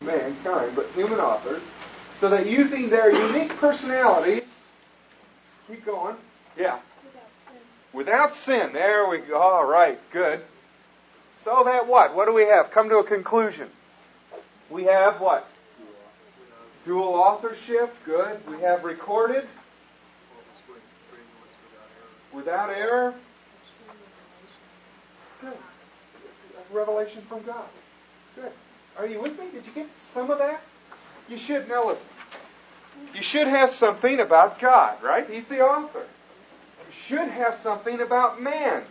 mankind, but human authors, so that using their unique personalities, keep going, yeah. Without sin. There we go. All right, good. So that what? What do we have? Come to a conclusion. We have what? Dual authorship. Good. We have recorded. Without error. Good. Revelation from God. Good. Are you with me? Did you get some of that? You should. Now listen. You should have something about God, right? He's the author. You should have something about man.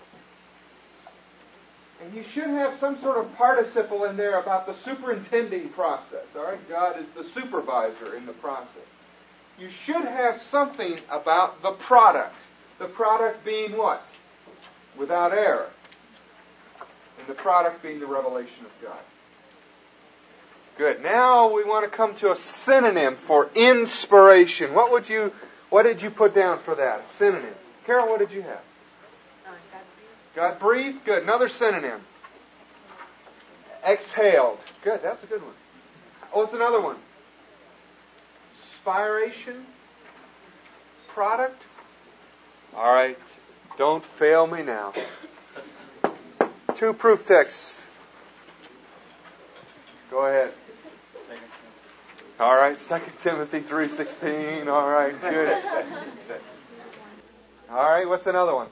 And you should have some sort of participle in there about the superintending process. All right? God is the supervisor in the process. You should have something about the product. The product being what? Without error. And the product being the revelation of God. Good. Now we want to come to a synonym for inspiration. What did you put down for that? A synonym. Carol, what did you have? God breathed. Good. Another synonym. Exhaled. Good. That's a good one. What's another one? Spiration. Product. All right. Don't fail me now. 2 proof texts. Go ahead. All right. 2 Timothy 3:16. All right. Good. All right. What's another one?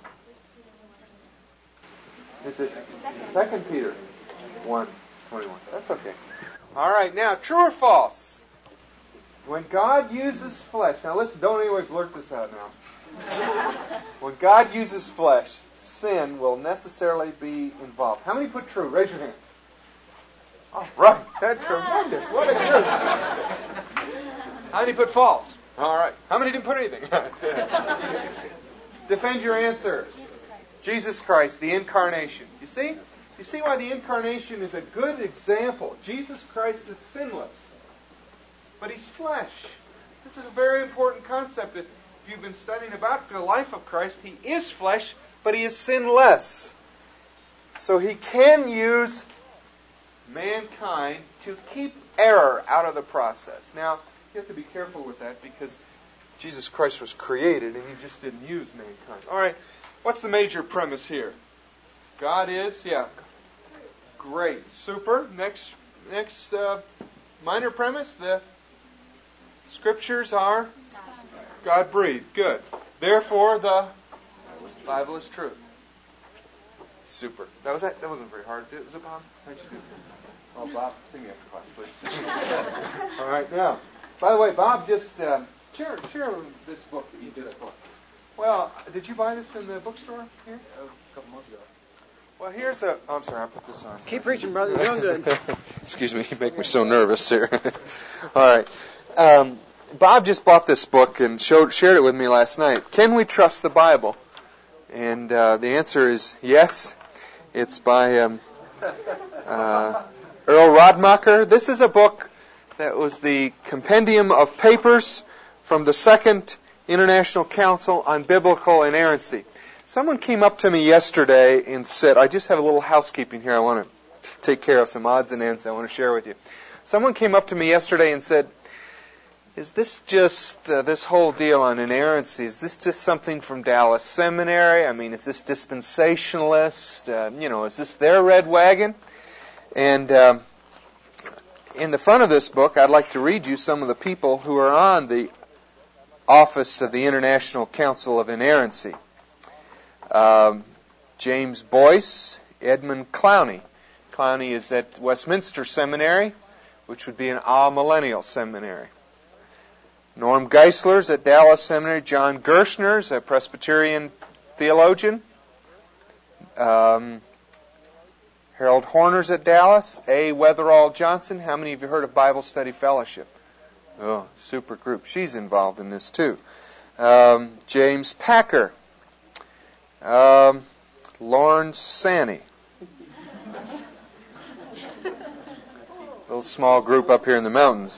Is it 2 Peter 1:21? That's okay. All right, now, true or false? When God uses flesh, now listen, don't anyone blurt this out now. When God uses flesh, sin will necessarily be involved. How many put true? Raise your hand. All right, that's tremendous. What a group. How many put false? All right. How many didn't put anything? Defend your answer. Jesus Christ, the incarnation. You see? You see why the incarnation is a good example. Jesus Christ is sinless. But He's flesh. This is a very important concept. If you've been studying about the life of Christ, He is flesh, but He is sinless. So He can use mankind to keep error out of the process. Now, you have to be careful with that because Jesus Christ was created and He just didn't use mankind. All right. What's the major premise here? God is, great, super. Next minor premise, the Scriptures are God breathed. Good. Therefore, the Bible is true. Super. That wasn't very hard. Was it, Bob? How'd you do? Oh, Bob, sing after class, please. All right, now. By the way, Bob just share this book that you just bought. Well, did you buy this in the bookstore here? A couple months ago. Well, I'm sorry, I'll put this on. Keep preaching, brother. You're doing good. Excuse me, you make me so nervous here. All right. Bob just bought this book and shared it with me last night. Can we trust the Bible? And the answer is yes. It's by Earl Radmacher. This is a book that was the compendium of papers from the Second International Council on Biblical Inerrancy. Someone came up to me yesterday and said, I just have a little housekeeping here. I want to take care of some odds and ends I want to share with you. Someone came up to me yesterday and said, is this just, this whole deal on inerrancy, is this just something from Dallas Seminary? I mean, is this dispensationalist? Is this their red wagon? And in the front of this book, I'd like to read you some of the people who are on the Office of the International Council of Inerrancy. James Boyce, Edmund Clowney. Clowney is at Westminster Seminary, which would be an amillennial seminary. Norm Geisler's at Dallas Seminary. John Gershner's a Presbyterian theologian. Harold Horner's at Dallas. A. Weatherall Johnson. How many of you heard of Bible Study Fellowship? Oh, super group. She's involved in this too. James Packer. Lawrence Sanney. Little small group up here in the mountains.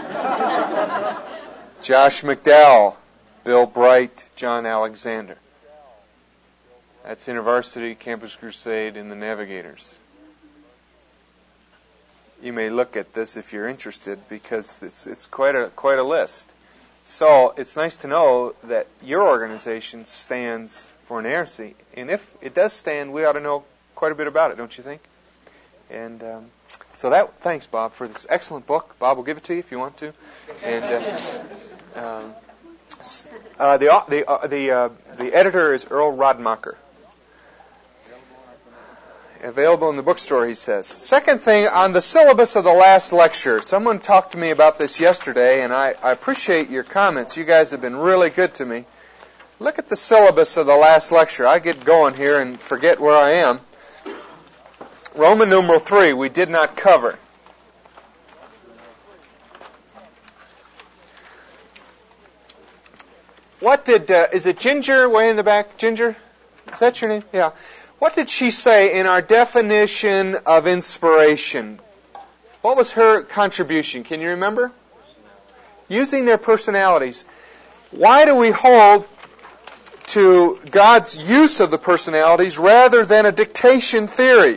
Josh McDowell. Bill Bright. John Alexander. That's InterVarsity, Campus Crusade, and the Navigators. you may look at this if you're interested, because it's quite a list. So it's nice to know that your organization stands for inerrancy, and if it does stand, we ought to know quite a bit about it, don't you think? And so thanks, Bob, for this excellent book. Bob will give it to you if you want to. And the editor is Earl Radmacher. Available in the bookstore, he says. Second thing, on the syllabus of the last lecture. Someone talked to me about this yesterday, and I appreciate your comments. You guys have been really good to me. Look at the syllabus of the last lecture. I get going here and forget where I am. Roman numeral 3, we did not cover. What did, is it Ginger way in the back? Ginger? Is that your name? Yeah. What did she say in our definition of inspiration? What was her contribution? Can you remember? Using their personalities. Why do we hold to God's use of the personalities rather than a dictation theory?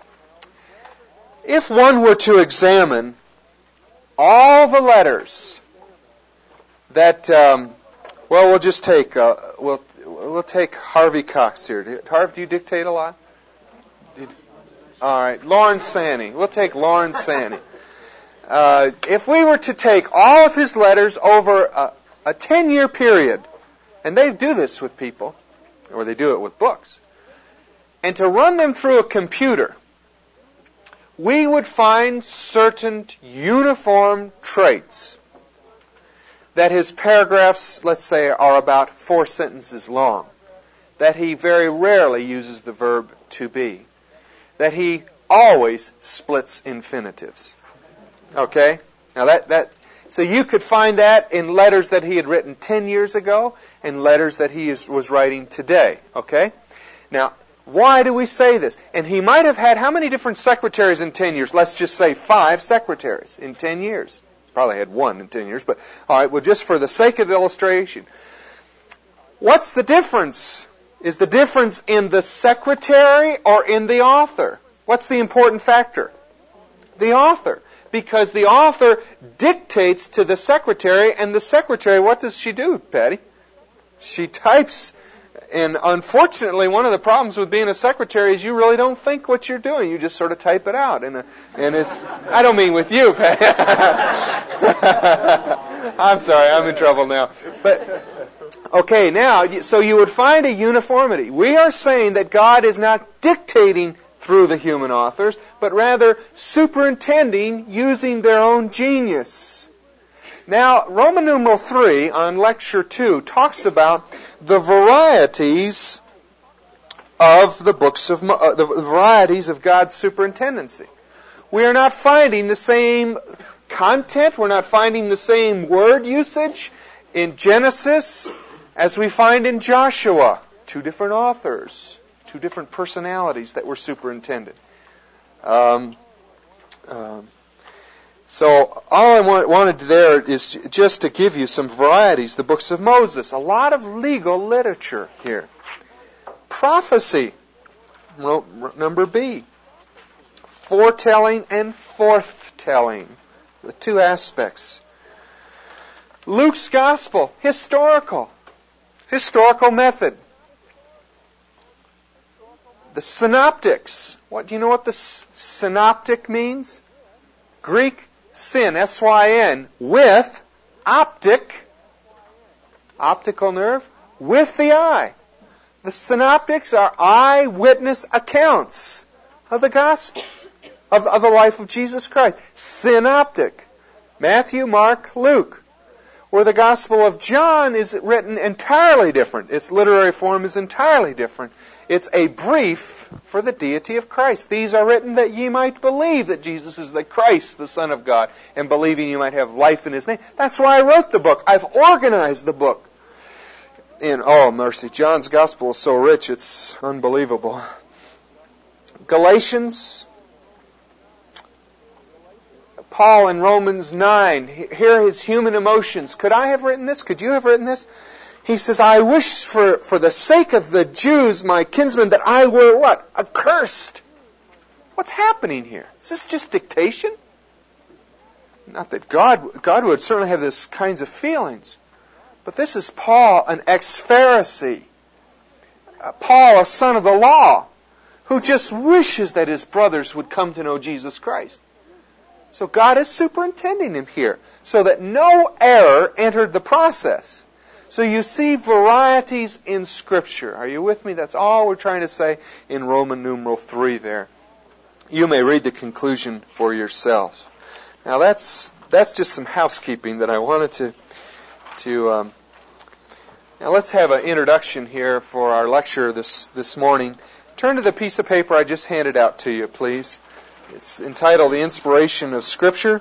If one were to examine all the letters that, we'll just take, we'll take Harvey Cox here. Harv, do you dictate a lot? All right, Lawrence Sanney. We'll take Lawrence Sanney. If we were to take all of his letters over a 10-year period, and they do this with people, or they do it with books, and to run them through a computer, we would find certain uniform traits. That his paragraphs, let's say, are about 4 sentences long. That he very rarely uses the verb to be. That he always splits infinitives. Okay? Now so you could find that in letters that he had written 10 years ago and letters that he was writing today. Okay? Now, why do we say this? And he might have had how many different secretaries in 10 years? Let's just say 5 secretaries in 10 years. Probably had 1 in 10 years, but all right, well, just for the sake of the illustration. What's the difference? Is the difference in the secretary or in the author? What's the important factor? The author. Because the author dictates to the secretary, and the secretary, what does she do, Patty? She types. And unfortunately, one of the problems with being a secretary is you really don't think what you're doing. You just sort of type it out. And it's, I don't mean with you, Patty. I'm sorry, I'm in trouble now. But, okay, now, so you would find a uniformity. We are saying that God is not dictating through the human authors, but rather superintending using their own genius. Now, Roman numeral 3 on lecture 2 talks about the varieties of the books of the varieties of God's superintendency. We are not finding the same content. We're not finding the same word usage in Genesis as we find in Joshua. 2 different authors, 2 different personalities that were superintended. So all I wanted there is just to give you some varieties. The books of Moses, a lot of legal literature here. Prophecy, number B. Foretelling and forthtelling, the 2 aspects. Luke's Gospel, historical method. The synoptics. Do you know what the synoptic means? Greek syn, S-Y-N, with optic, optical nerve, with the eye. The synoptics are eyewitness accounts of the Gospels, of the life of Jesus Christ. Synoptic. Matthew, Mark, Luke. Where the Gospel of John is written entirely different. Its literary form is entirely different. It's a brief for the deity of Christ. These are written that ye might believe that Jesus is the Christ, the Son of God, and believing you might have life in His name. That's why I wrote the book. I've organized the book. And, oh, mercy, John's Gospel is so rich, it's unbelievable. Galatians, Paul in Romans 9, here are his human emotions. Could I have written this? Could you have written this? He says, I wish for the sake of the Jews, my kinsmen, that I were what? Accursed. What's happening here? Is this just dictation? Not that God would certainly have this kinds of feelings. But this is Paul, an ex-Pharisee. Paul, a son of the law, who just wishes that his brothers would come to know Jesus Christ. So God is superintending him here, so that no error entered the process. So you see varieties in Scripture. Are you with me? That's all we're trying to say in Roman numeral 3 there. You may read the conclusion for yourselves. Now that's just some housekeeping that I wanted to now let's have an introduction here for our lecture this morning. Turn to the piece of paper I just handed out to you, please. It's entitled The Inspiration of Scripture.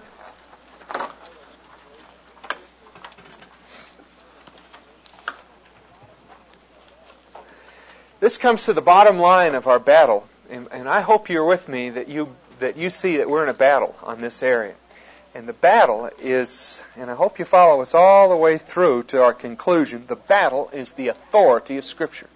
This comes to the bottom line of our battle, and I hope you're with me that you see that we're in a battle on this area. And the battle is, and I hope you follow us all the way through to our conclusion, the battle is the authority of Scripture.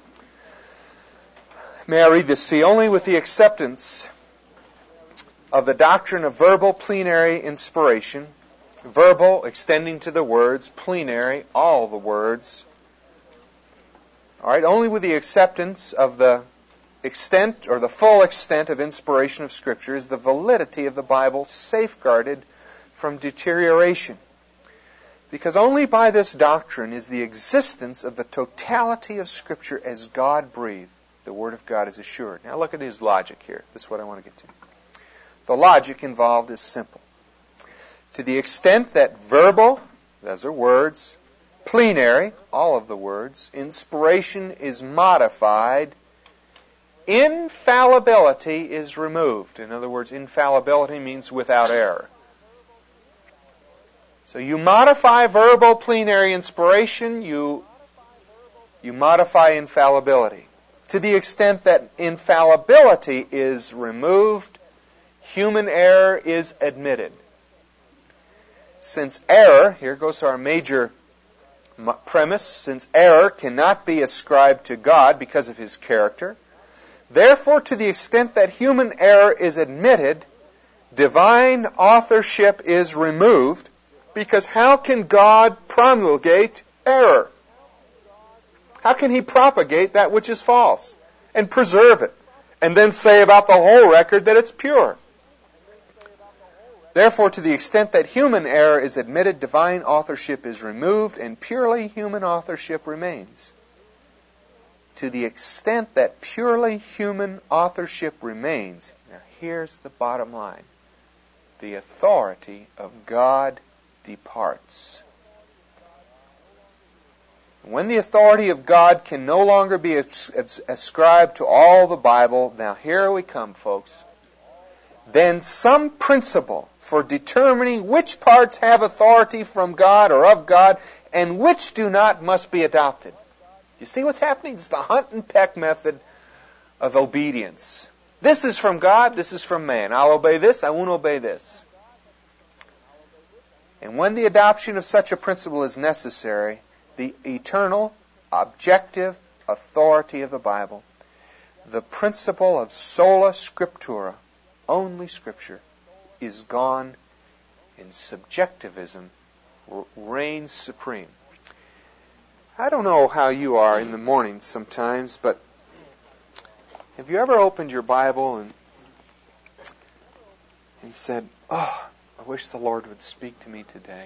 May I read this to you? Only with the acceptance of the doctrine of verbal plenary inspiration, verbal extending to the words, plenary, all the words. All right, only with the acceptance of the extent or the full extent of inspiration of Scripture is the validity of the Bible safeguarded from deterioration. Because only by this doctrine is the existence of the totality of Scripture as God-breathed, the Word of God, is assured. Now look at his logic here. This is what I want to get to. The logic involved is simple. To the extent that verbal, those are words, plenary, all of the words, inspiration is modified, infallibility is removed. In other words, infallibility means without error. So you modify verbal plenary inspiration, you modify infallibility. To the extent that infallibility is removed, human error is admitted. Since error, here goes our major premise, since error cannot be ascribed to God because of His character, therefore, to the extent that human error is admitted, divine authorship is removed, because how can God promulgate error? How can He propagate that which is false and preserve it, and then say about the whole record that it's pure? Therefore, to the extent that human error is admitted, divine authorship is removed, and purely human authorship remains. To the extent that purely human authorship remains, now here's the bottom line, the authority of God departs. When the authority of God can no longer be ascribed to all the Bible, now here we come, folks, then some principle for determining which parts have authority from God or of God and which do not must be adopted. You see what's happening? It's the hunt and peck method of obedience. This is from God, this is from man. I'll obey this, I won't obey this. And when the adoption of such a principle is necessary, the eternal, objective authority of the Bible, the principle of sola scriptura, only Scripture, is gone, and subjectivism reigns supreme. I don't know how you are in the morning sometimes, but have you ever opened your Bible and said, "Oh, I wish the Lord would speak to me today"?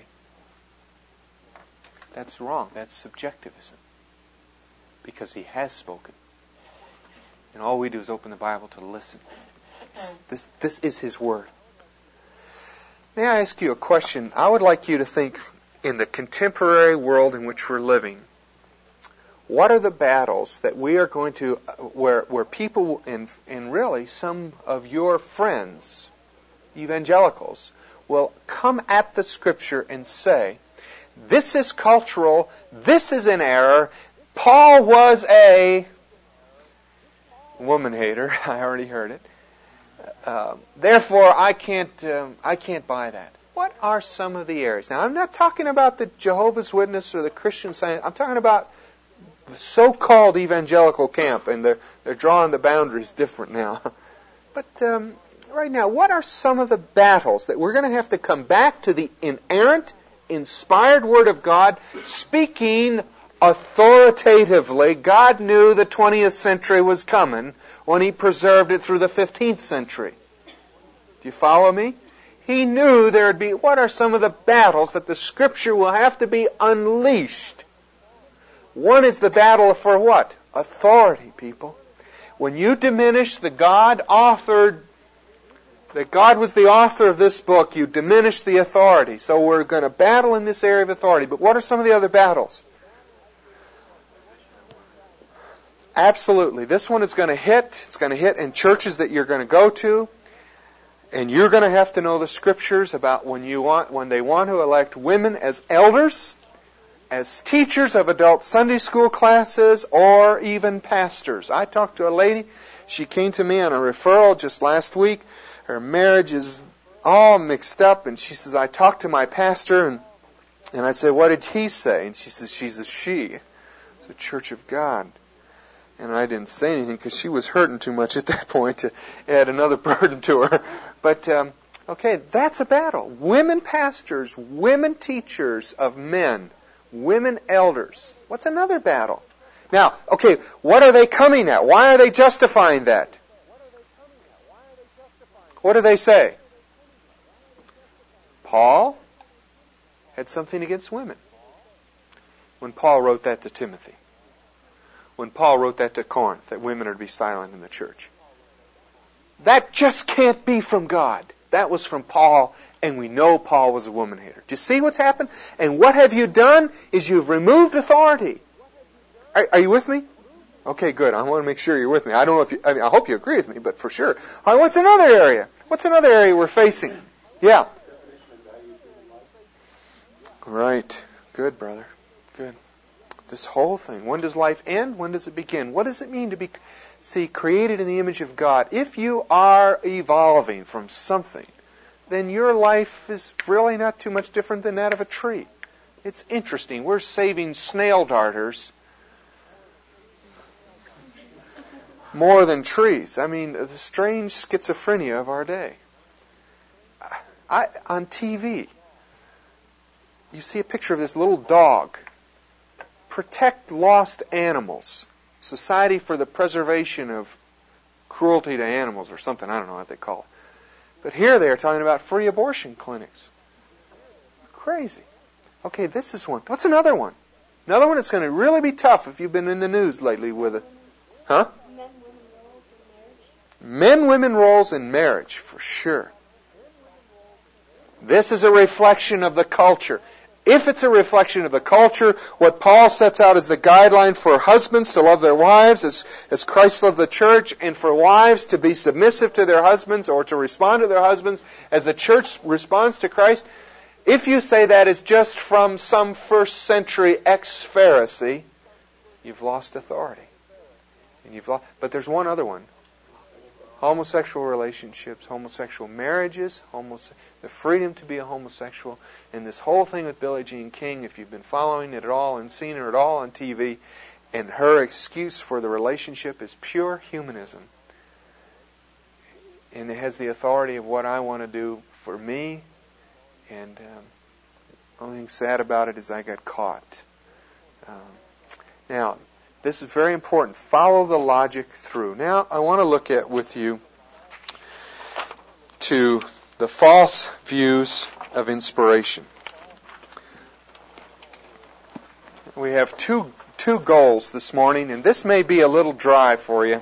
That's wrong. That's subjectivism. Because He has spoken. And all we do is open the Bible to listen. This is His Word. May I ask you a question? I would like you to think in the contemporary world in which we're living. What are the battles that we are going to, where people, and really some of your friends, evangelicals, will come at the Scripture and say, this is cultural, this is an error, Paul was a woman hater, I already heard it, therefore I can't buy that. What are some of the errors? Now I'm not talking about the Jehovah's Witness or the Christian Science, I'm talking about the so-called evangelical camp, and they're drawing the boundaries different now. But right now, what are some of the battles that we're going to have to come back to the inerrant, inspired Word of God, speaking authoritatively? God knew the 20th century was coming when He preserved it through the 15th century. Do you follow me? He knew there would be, what are some of the battles that the Scripture will have to be unleashed? One is the battle for what? Authority, people. When you diminish that God was the author of this book, you diminish the authority. So we're going to battle in this area of authority. But what are some of the other battles? Absolutely. This one is going to hit. It's going to hit in churches that you're going to go to. And you're going to have to know the Scriptures about when they want to elect women as elders, as teachers of adult Sunday school classes, or even pastors. I talked to a lady. She came to me on a referral just last week. Her marriage is all mixed up, and she says, I talked to my pastor, and I said, what did he say? And she says, she's a she. It's a Church of God. And I didn't say anything because she was hurting too much at that point to add another burden to her. But, okay, that's a battle. Women pastors, women teachers of men, women elders. What's another battle? Now, okay, what are they coming at? Why are they justifying that? What do they say? Paul had something against women when Paul wrote that to Timothy. When Paul wrote that to Corinth, that women are to be silent in the church. That just can't be from God. That was from Paul, and we know Paul was a woman hater. Do you see what's happened? And what have you done is you've removed authority. Are you with me? Okay, good. I want to make sure you're with me. I don't know if I hope you agree with me, but for sure. All right, what's another area? What's another area we're facing? Yeah. Right. Good, brother. Good. This whole thing. When does life end? When does it begin? What does it mean to be, created in the image of God? If you are evolving from something, then your life is really not too much different than that of a tree. It's interesting. We're saving snail darters more than trees. I mean, the strange schizophrenia of our day. On TV, you see a picture of this little dog. Protect lost animals. Society for the Preservation of Cruelty to Animals or something. I don't know what they call it. But here they are talking about free abortion clinics. Crazy. Okay, this is one. What's another one? Another one that's going to really be tough if you've been in the news lately with it. Huh? Men-women roles in marriage, for sure. This is a reflection of the culture. If it's a reflection of the culture, what Paul sets out as the guideline for husbands to love their wives as Christ loved the church, and for wives to be submissive to their husbands or to respond to their husbands as the church responds to Christ, if you say that is just from some first century ex-Pharisee, you've lost authority. But there's one other one. Homosexual relationships, homosexual marriages, the freedom to be a homosexual, and this whole thing with Billie Jean King, if you've been following it at all and seen her at all on TV, and her excuse for the relationship is pure humanism. And it has the authority of what I want to do for me, and the only thing sad about it is I got caught. Now, this is very important. Follow the logic through. Now, I want to look at with you to the false views of inspiration. We have two goals this morning, and this may be a little dry for you.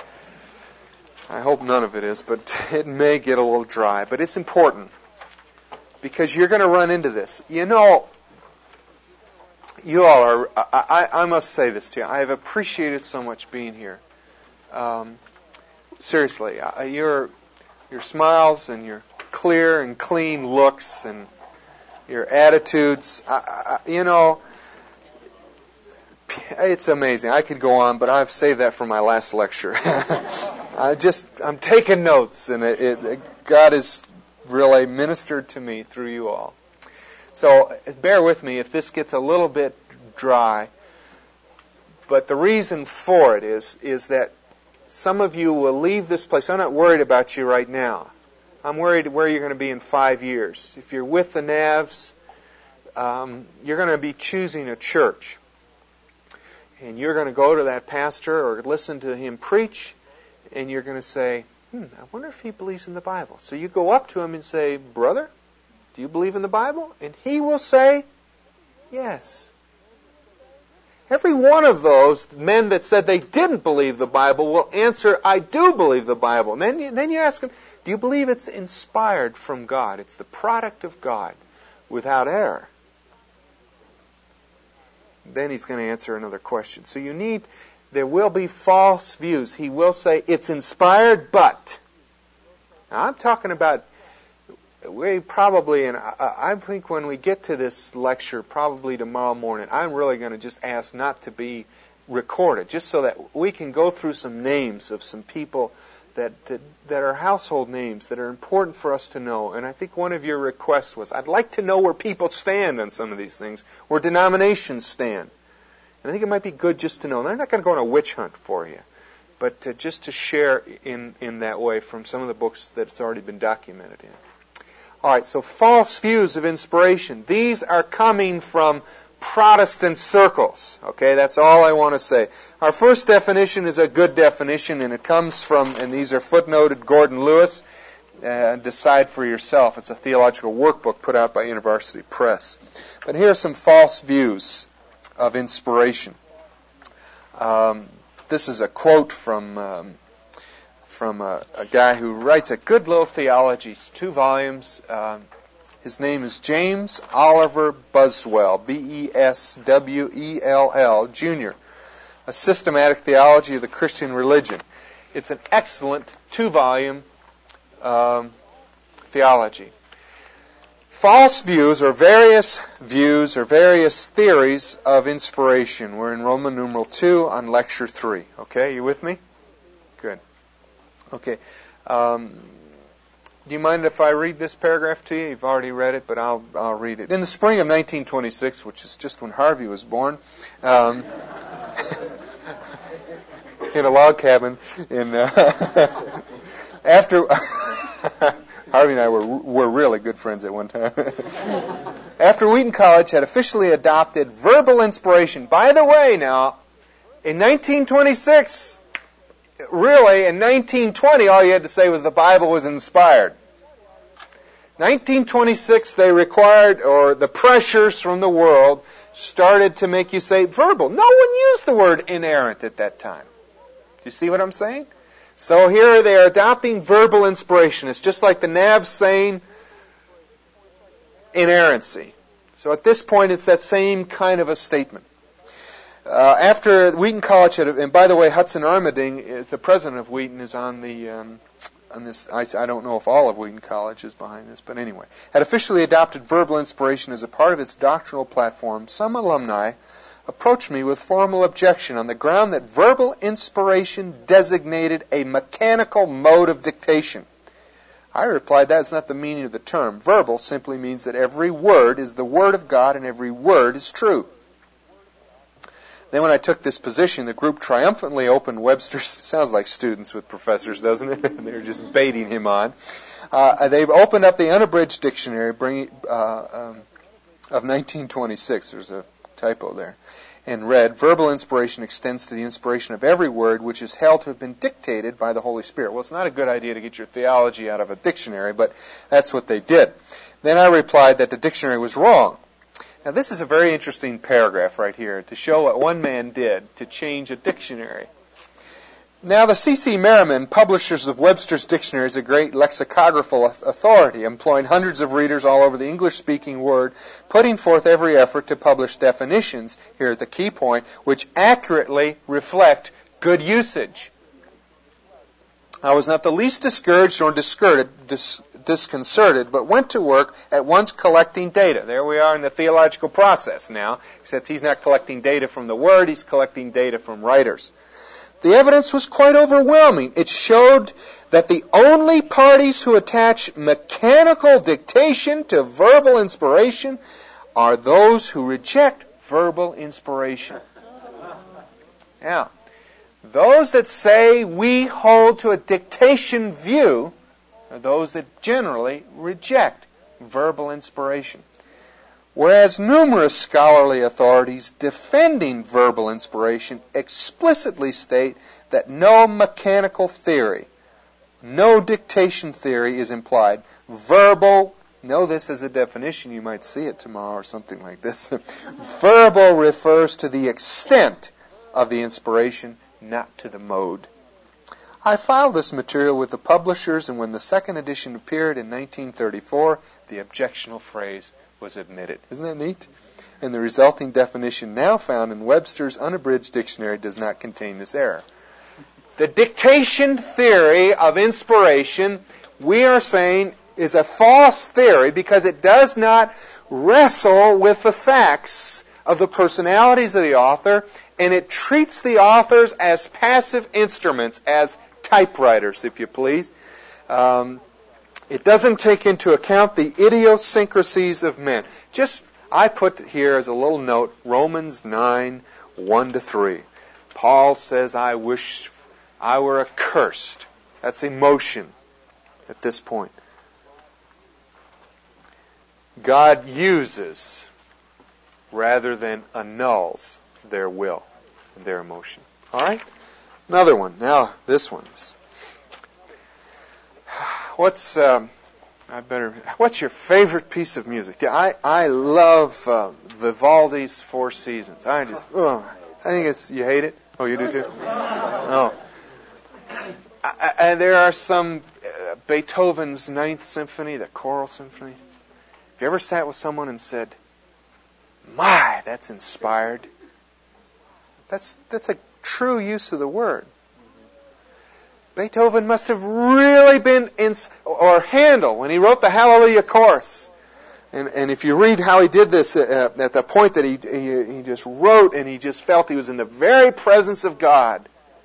I hope none of it is, but it may get a little dry. But it's important because you're going to run into this. You know, you all are, I must say this to you. I have appreciated so much being here. Seriously, your smiles and your clear and clean looks and your attitudes, you know, it's amazing. I could go on, but I've saved that for my last lecture. I'm taking notes, and God has really ministered to me through you all. So bear with me if this gets a little bit dry. But the reason for it is that some of you will leave this place. I'm not worried about you right now. I'm worried where you're going to be in 5 years. If you're with the Navs, you're going to be choosing a church. And you're going to go to that pastor or listen to him preach, and you're going to say, I wonder if he believes in the Bible. So you go up to him and say, brother, do you believe in the Bible? And he will say, yes. Every one of those men that said they didn't believe the Bible will answer, I do believe the Bible. And then you ask him, do you believe it's inspired from God? It's the product of God without error. Then he's going to answer another question. So there will be false views. He will say, it's inspired, but. Now, I'm talking about, I think when we get to this lecture, probably tomorrow morning, I'm really going to just ask not to be recorded, just so that we can go through some names of some people that are household names that are important for us to know. And I think one of your requests was, I'd like to know where people stand on some of these things, where denominations stand. And I think it might be good just to know. They're not going to go on a witch hunt for you, but just to share in that way from some of the books that it's already been documented in. All right, so false views of inspiration. These are coming from Protestant circles. Okay, that's all I want to say. Our first definition is a good definition, and it comes from, and these are footnoted, Gordon Lewis. Decide for yourself. It's a theological workbook put out by University Press. But here are some false views of inspiration. This is a quote from a guy who writes a good little theology. It's 2 volumes. His name is James Oliver Buswell, B-E-S-W-E-L-L, Jr., A Systematic Theology of the Christian Religion. It's an excellent 2-volume theology. False views or various theories of inspiration. We're in Roman numeral 2 on lecture 3. Okay, you with me? Good. Okay. Do you mind if I read this paragraph to you? You've already read it, but I'll read it. In the spring of 1926, which is just when Harvey was born, in a log cabin after Harvey and I were really good friends at one time. After Wheaton College had officially adopted verbal inspiration. By the way, now, in 1926. Really, in 1920, all you had to say was the Bible was inspired. 1926, they required, or the pressures from the world started to make you say verbal. No one used the word inerrant at that time. Do you see what I'm saying? So here they are adopting verbal inspiration. It's just like the Navs saying inerrancy. So at this point, it's that same kind of a statement. After Wheaton College had, and by the way, Hudson Armerding, the president of Wheaton, is on this. I don't know if all of Wheaton College is behind this, but anyway, had officially adopted verbal inspiration as a part of its doctrinal platform. Some alumni approached me with formal objection on the ground that verbal inspiration designated a mechanical mode of dictation. I replied, that's not the meaning of the term. Verbal simply means that every word is the word of God and every word is true. Then when I took this position, the group triumphantly opened Webster's. Sounds like students with professors, doesn't it? They're just baiting him on. They've opened up the unabridged dictionary of 1926. There's a typo there. And read, verbal inspiration extends to the inspiration of every word which is held to have been dictated by the Holy Spirit. Well, it's not a good idea to get your theology out of a dictionary, but that's what they did. Then I replied that the dictionary was wrong. Now, this is a very interesting paragraph right here to show what one man did to change a dictionary. Now, the C.C. Merriman, publishers of Webster's Dictionary, is a great lexicographical authority, employing hundreds of readers all over the English-speaking world, putting forth every effort to publish definitions, here at the key point, which accurately reflect good usage. I was not the least discouraged or disconcerted, but went to work at once collecting data. There we are in the theological process now, except he's not collecting data from the Word, he's collecting data from writers. The evidence was quite overwhelming. It showed that the only parties who attach mechanical dictation to verbal inspiration are those who reject verbal inspiration. Now, those that say we hold to a dictation view are those that generally reject verbal inspiration. Whereas numerous scholarly authorities defending verbal inspiration explicitly state that no mechanical theory, no dictation theory is implied. Verbal, know this as a definition, you might see it tomorrow or something like this. Verbal refers to the extent of the inspiration, not to the mode. I filed this material with the publishers, and when the second edition appeared in 1934, the objectionable phrase was omitted. Isn't that neat? And the resulting definition now found in Webster's Unabridged Dictionary does not contain this error. The dictation theory of inspiration, we are saying, is a false theory because it does not wrestle with the facts of the personalities of the author, and it treats the authors as passive instruments, as typewriters, if you please. It doesn't take into account the idiosyncrasies of men. I put here as a little note, Romans 9, 1-3. Paul says, I wish I were accursed. That's emotion at this point. God uses rather than annuls their will and their emotion. All right? Another one. Now, this one is. What's your favorite piece of music? I love Vivaldi's Four Seasons. I think you hate it? Oh, you do too? Oh. And there are some Beethoven's Ninth Symphony, the Choral Symphony. Have you ever sat with someone and said, "My, that's inspired"? That's a true use of the word. Beethoven must have really been or Handel, when he wrote the Hallelujah Chorus. And if you read how he did this at the point that he just wrote and he just felt he was in the very presence of God,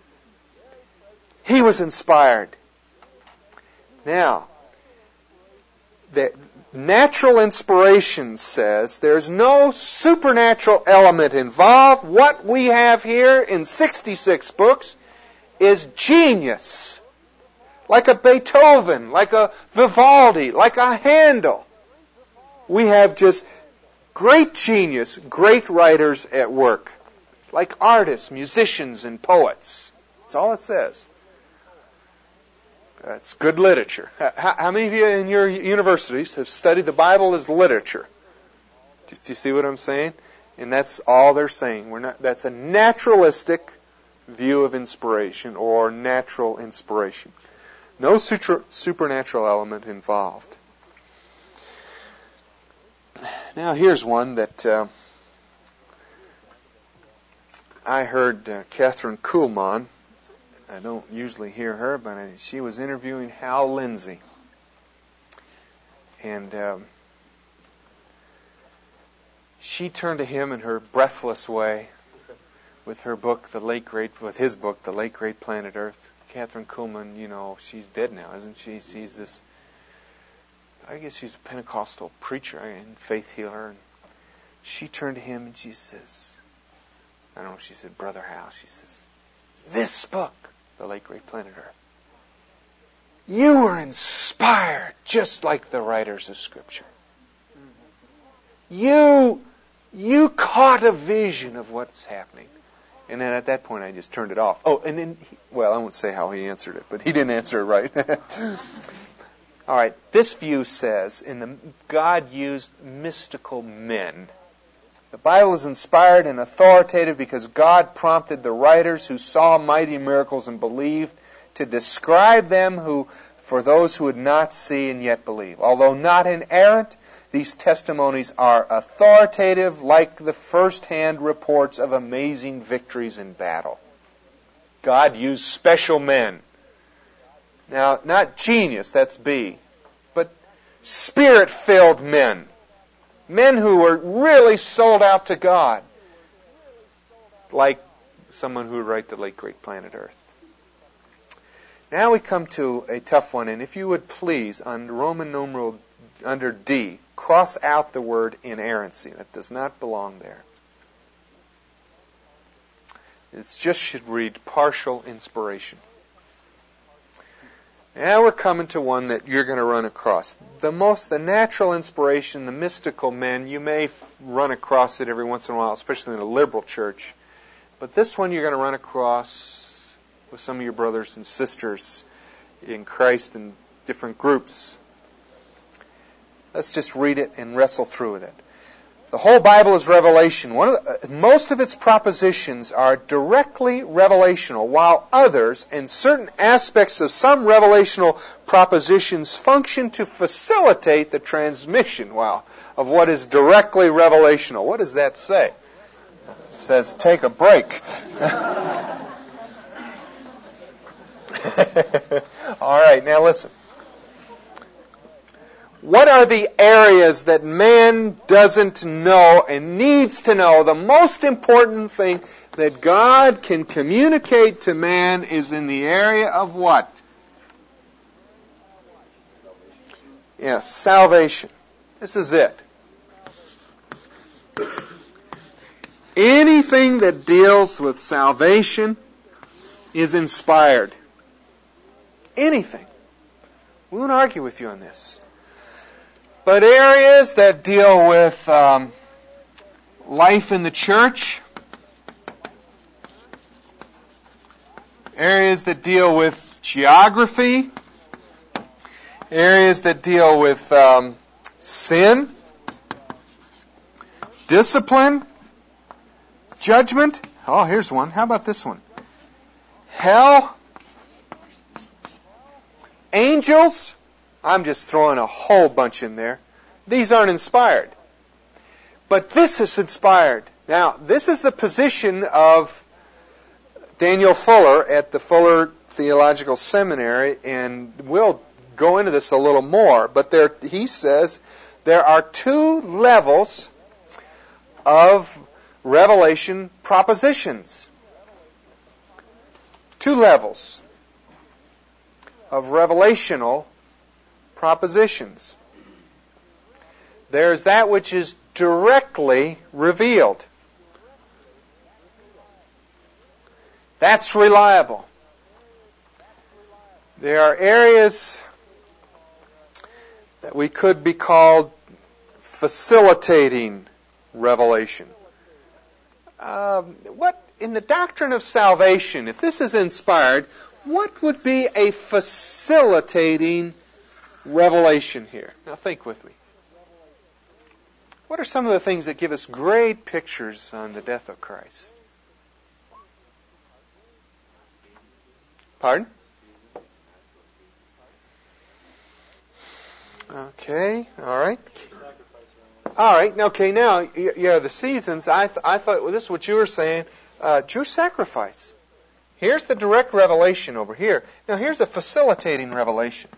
he was inspired. Now, the natural inspiration says there's no supernatural element involved. What we have here in 66 books is genius. Like a Beethoven, like a Vivaldi, like a Handel. We have just great genius, great writers at work. Like artists, musicians, and poets. That's all it says. It's good literature. How many of you in your universities have studied the Bible as literature? Do you see what I'm saying? And that's all they're saying. That's a naturalistic view of inspiration or natural inspiration. No supernatural element involved. Now here's one that I heard Catherine Kuhlman. I don't usually hear her, but she was interviewing Hal Lindsey. And she turned to him in her breathless way with her book, with his book, The Late Great Planet Earth. Catherine Kuhlman, she's dead now, isn't she? She's this, I guess she's a Pentecostal preacher and faith healer. And she turned to him and she says, I don't know if she said, Brother Hal, she says, this book, The Late Great Planet Earth, you were inspired just like the writers of Scripture. You caught a vision of what's happening. And then at that point, I just turned it off. Oh, and then, I won't say how he answered it, but he didn't answer it right. All right, this view says, God used mystical men. The Bible is inspired and authoritative because God prompted the writers who saw mighty miracles and believed to describe them for those who would not see and yet believe. Although not inerrant, these testimonies are authoritative, like the first-hand reports of amazing victories in battle. God used special men. Now, not genius, that's B, but Spirit-filled men. Men who were really sold out to God. Like someone who would write The Late Great Planet Earth. Now we come to a tough one, and if you would please, on Roman numeral under D, cross out the word inerrancy. That does not belong there. It just should read partial inspiration. Now we're coming to one that you're going to run across. The natural inspiration, the mystical men, you may run across it every once in a while, especially in a liberal church. But this one you're going to run across with some of your brothers and sisters in Christ in different groups. Let's just read it and wrestle through with it. The whole Bible is revelation. Most of its propositions are directly revelational, while others and certain aspects of some revelational propositions function to facilitate the transmission, of what is directly revelational. What does that say? It says, take a break. All right, now listen. What are the areas that man doesn't know and needs to know? The most important thing that God can communicate to man is in the area of what? Yes, salvation. This is it. Anything that deals with salvation is inspired. Anything. We won't argue with you on this. But areas that deal with life in the church, areas that deal with geography, areas that deal with sin, discipline, judgment. Oh, here's one. How about this one? Hell, angels. I'm just throwing a whole bunch in there. These aren't inspired. But this is inspired. Now, this is the position of Daniel Fuller at the Fuller Theological Seminary, and we'll go into this a little more. But he says there are two levels of revelation propositions. Two levels of revelational propositions. There's that which is directly revealed. That's reliable. There are areas that we could be called facilitating revelation. What in the doctrine of salvation, if this is inspired, what would be a facilitating revelation here? Now think with me. What are some of the things that give us great pictures on the death of Christ? Pardon? Okay, all right. All right, okay, now, the seasons, I thought, well, this is what you were saying, Jewish sacrifice. Here's the direct revelation over here. Now, here's a facilitating revelation.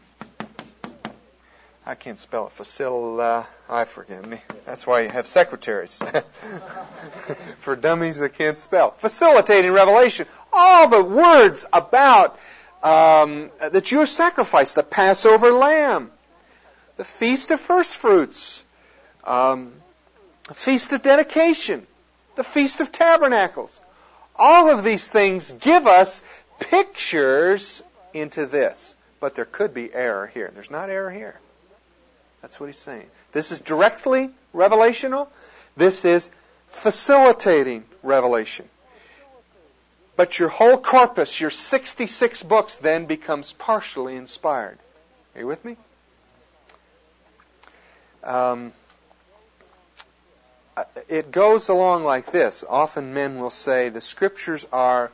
I can't spell it. Forgive me. That's why you have secretaries. For dummies that can't spell. Facilitating revelation. All the words about the Jewish sacrifice, the Passover lamb, the Feast of First Fruits, the Feast of Dedication, the Feast of Tabernacles. All of these things give us pictures into this. But there could be error here. There's not error here. That's what he's saying. This is directly revelational. This is facilitating revelation. But your whole corpus, your 66 books, then becomes partially inspired. Are you with me? It goes along like this. Often men will say the Scriptures are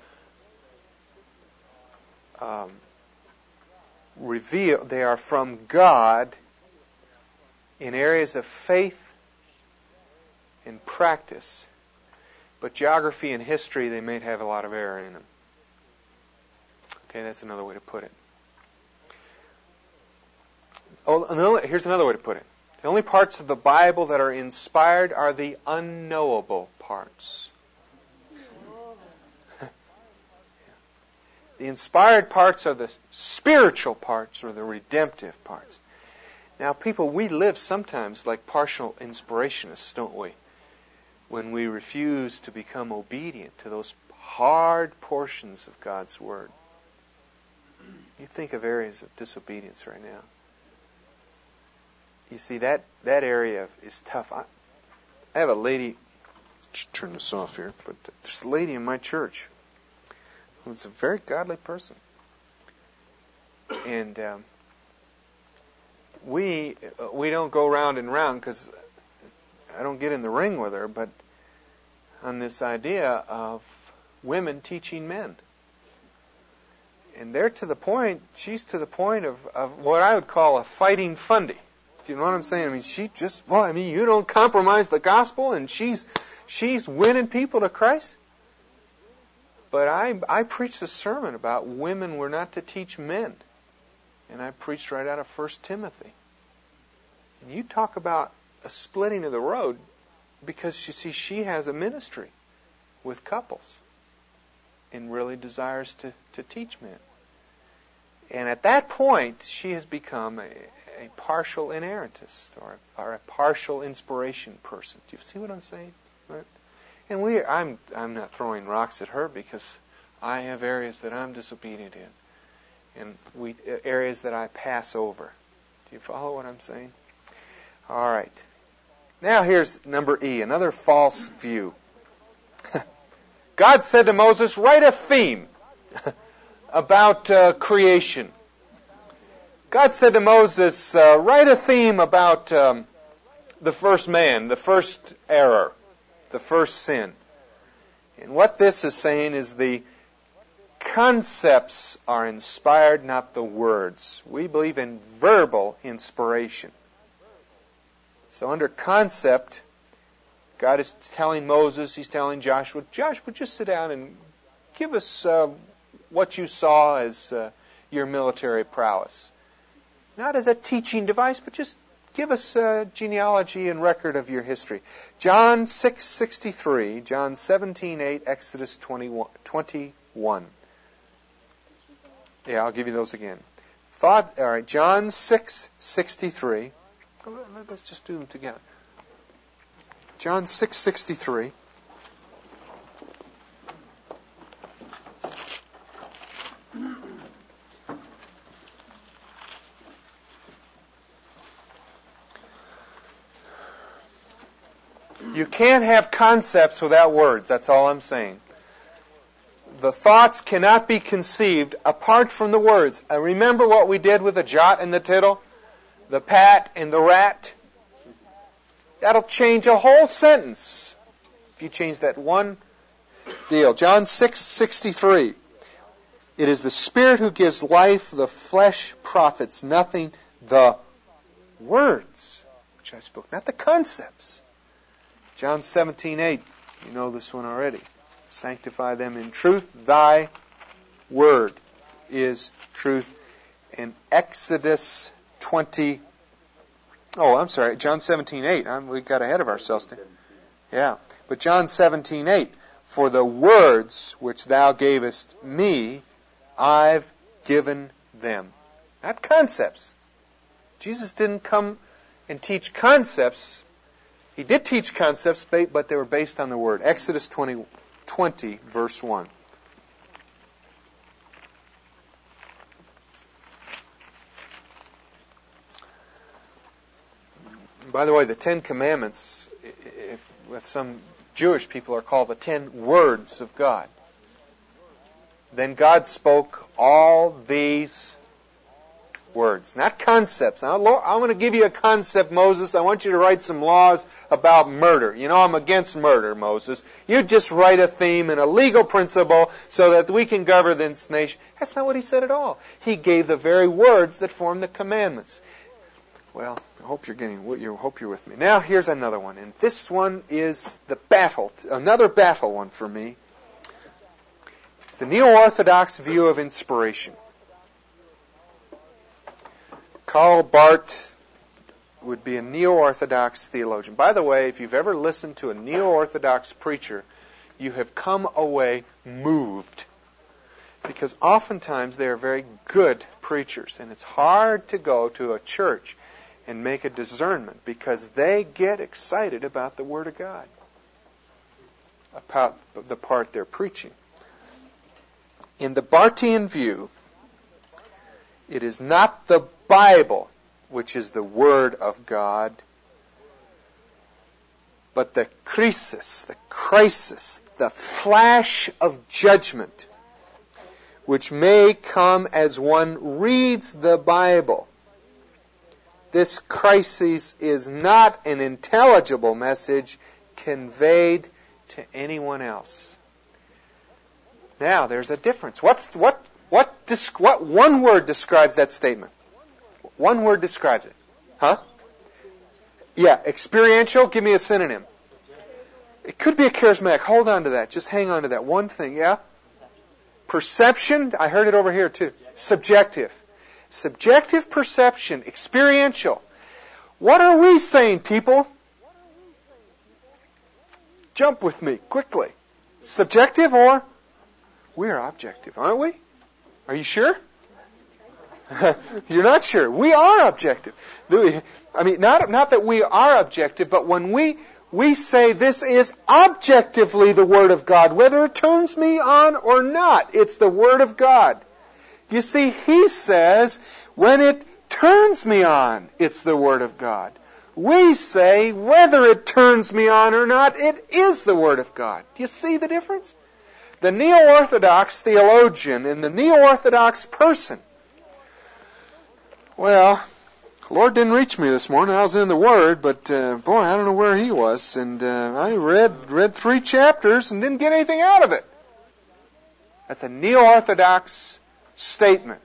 revealed. They are from God in areas of faith and practice. But geography and history, they may have a lot of error in them. Okay, that's another way to put it. Here's another way to put it. The only parts of the Bible that are inspired are the unknowable parts. The inspired parts are the spiritual parts or the redemptive parts. Now, people, we live sometimes like partial inspirationists, don't we? When we refuse to become obedient to those hard portions of God's Word. You think of areas of disobedience right now. You see, that area is tough. I have a lady, turn this off here, but there's a lady in my church who's a very godly person. And we don't go round and round because I don't get in the ring with her, but on this idea of women teaching men. And she's to the point of what I would call a fighting Fundy. Do you know what I'm saying? I mean, you don't compromise the gospel, and she's winning people to Christ. But I preached a sermon about women were not to teach men. And I preached right out of 1 Timothy. And you talk about a splitting of the road, because you see, she has a ministry with couples and really desires to teach men. And at that point, she has become a partial inerrantist or a partial inspiration person. Do you see what I'm saying? Right? And I'm not throwing rocks at her, because I have areas that I'm disobedient in, and areas that I pass over. Do you follow what I'm saying? All right. Now here's number E, another false view. God said to Moses, write a theme about creation. God said to Moses, write a theme about the first man, the first error, the first sin. And what this is saying is the concepts are inspired, not the words. We believe in verbal inspiration. So under concept, God is telling Moses, He's telling Joshua, just sit down and give us what you saw as your military prowess. Not as a teaching device, but just give us a genealogy and record of your history. John 6:63, John 17:8, Exodus 21. Yeah, I'll give you those again. All right, John 6:63. Let's just do them together. John 6:63. You can't have concepts without words. That's all I'm saying. The thoughts cannot be conceived apart from the words. Remember what we did with the jot and the tittle? The pat and the rat? That'll change a whole sentence if you change that one deal. John 6:63. It is the Spirit who gives life, the flesh profits nothing. The words which I spoke, not the concepts. John 17:8. You know this one already. Sanctify them in truth. Thy word is truth. And Exodus 20. Oh, I'm sorry. John 17:8. We got ahead of ourselves. Yeah. But John 17:8. For the words which thou gavest me, I've given them. Not concepts. Jesus didn't come and teach concepts. He did teach concepts, but they were based on the Word. Exodus 20, verse 1. By the way, the 10 Commandments, with some Jewish people, are called the 10 words of God. Then God spoke all these words, not concepts. Now, Lord, I want to give you a concept, Moses. I want you to write some laws about murder. You know, I'm against murder, Moses. You just write a theme and a legal principle so that we can govern this nation. That's not what He said at all. He gave the very words that form the commandments. Well, I hope you're with me. Now, here's another one, and this one is another battle one for me. It's the neo-orthodox view of inspiration. Karl Barth would be a neo-orthodox theologian. By the way, if you've ever listened to a neo-orthodox preacher, you have come away moved. Because oftentimes they are very good preachers, and it's hard to go to a church and make a discernment because they get excited about the Word of God, about the part they're preaching. In the Barthian view, It is not the Bible, which is the Word of God, but the crisis, the flash of judgment, which may come as one reads the Bible. This crisis is not an intelligible message conveyed to anyone else. Now, there's a difference. What one word describes that statement? One word describes it. Huh? Yeah, experiential. Give me a synonym. It could be a charismatic. Hold on to that. Just hang on to that one thing. Yeah? Perception. I heard it over here too. Subjective. Subjective perception. Experiential. What are we saying, people? Jump with me quickly. Subjective or? We are objective, aren't we? Are you sure? You're not sure. We are objective. I mean, not that we are objective, but when we say this is objectively the Word of God, whether it turns me on or not, it's the Word of God. You see, he says, when it turns me on, it's the Word of God. We say, whether it turns me on or not, it is the Word of God. Do you see the difference? The neo-Orthodox theologian and the neo-Orthodox person. Well, the Lord didn't reach me this morning. I was in the Word, but boy, I don't know where He was. And I read 3 chapters and didn't get anything out of it. That's a neo-Orthodox statement.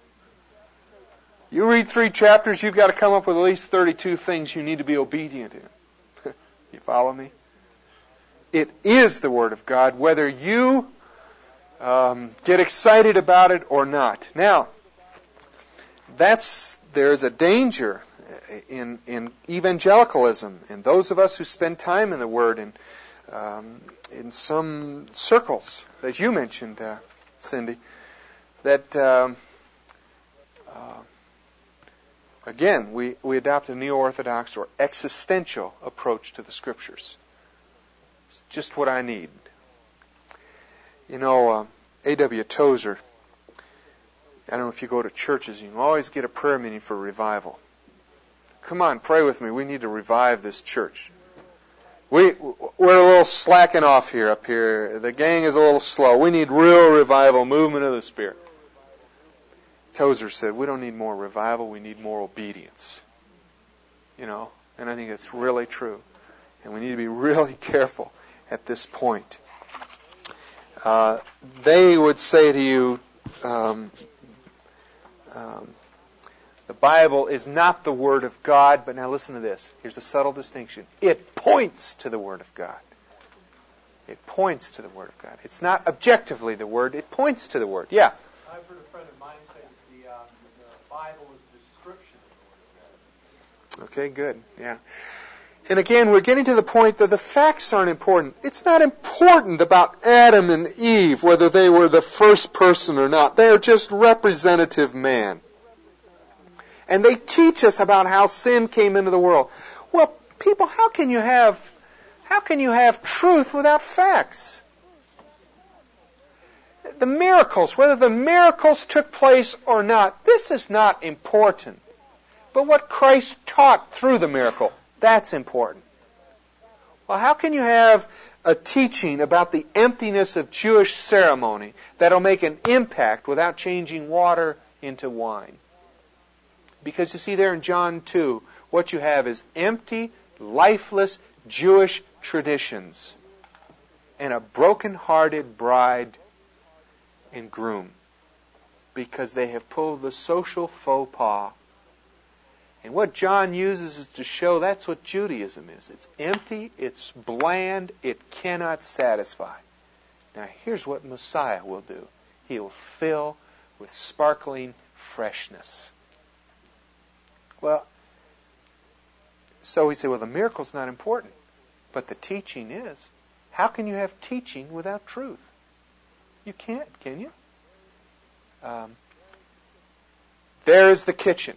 You read 3 chapters, you've got to come up with at least 32 things you need to be obedient in. You follow me? It is the Word of God, whether you get excited about it or not. Now, there's a danger in evangelicalism, and those of us who spend time in the Word, in some circles, as you mentioned, Cindy, that again we adopt a neo-Orthodox or existential approach to the Scriptures. It's just what I need. You know, A.W. Tozer, I don't know if you go to churches, you can always get a prayer meeting for revival. Come on, pray with me. We need to revive this church. We're a little slacking off here up here. The gang is a little slow. We need real revival, movement of the Spirit. Tozer said, we don't need more revival, we need more obedience. You know, and I think it's really true. And we need to be really careful at this point. They would say to you, the Bible is not the Word of God, but now listen to this. Here's a subtle distinction. It points to the Word of God. It points to the Word of God. It's not objectively the Word, it points to the Word. Yeah? I've heard a friend of mine say that the Bible is a description of the Word of God. Okay, good. Yeah. And again, we're getting to the point that the facts aren't important. It's not important about Adam and Eve, whether they were the first person or not. They are just representative man. And they teach us about how sin came into the world. Well, people, how can you have truth without facts? The miracles, whether the miracles took place or not, this is not important. But what Christ taught through the miracle, that's important. Well, how can you have a teaching about the emptiness of Jewish ceremony that'll make an impact without changing water into wine? Because you see there in John 2, what you have is empty, lifeless Jewish traditions and a broken-hearted bride and groom because they have pulled the social faux pas. And what John uses is to show that's what Judaism is. It's empty, it's bland, it cannot satisfy. Now here's what Messiah will do. He will fill with sparkling freshness. Well, so we say, well, the miracle's not important, but the teaching is. How can you have teaching without truth? You can't, can you? There's the kitchen.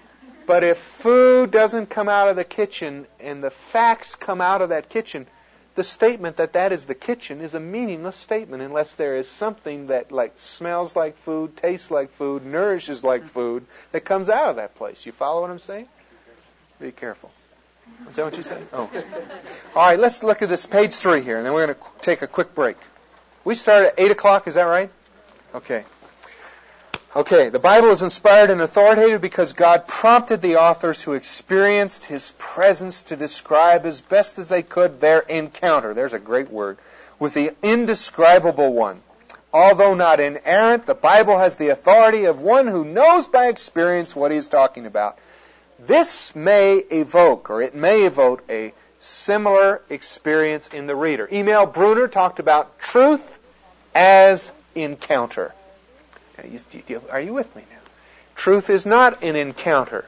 But if food doesn't come out of the kitchen and the facts come out of that kitchen, the statement that is the kitchen is a meaningless statement unless there is something that like smells like food, tastes like food, nourishes like food that comes out of that place. You follow what I'm saying? Be careful. Is that what you said? Oh. All right, let's look at this page 3 here, and then we're going to take a quick break. We start at 8 o'clock, is that right? Okay. Okay, the Bible is inspired and authoritative because God prompted the authors who experienced His presence to describe as best as they could their encounter, there's a great word, with the indescribable one. Although not inerrant, the Bible has the authority of one who knows by experience what he is talking about. This may evoke a similar experience in the reader. Emil Brunner talked about truth as encounter. Are you with me now? Truth is not an encounter.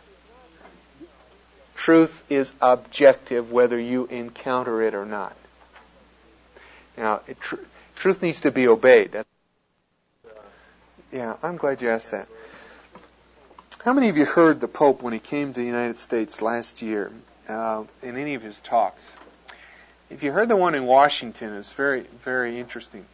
Truth is objective whether you encounter it or not. Now, truth needs to be obeyed. Yeah, I'm glad you asked that. How many of you heard the Pope when he came to the United States last year in any of his talks? If you heard the one in Washington, it's very, very interesting.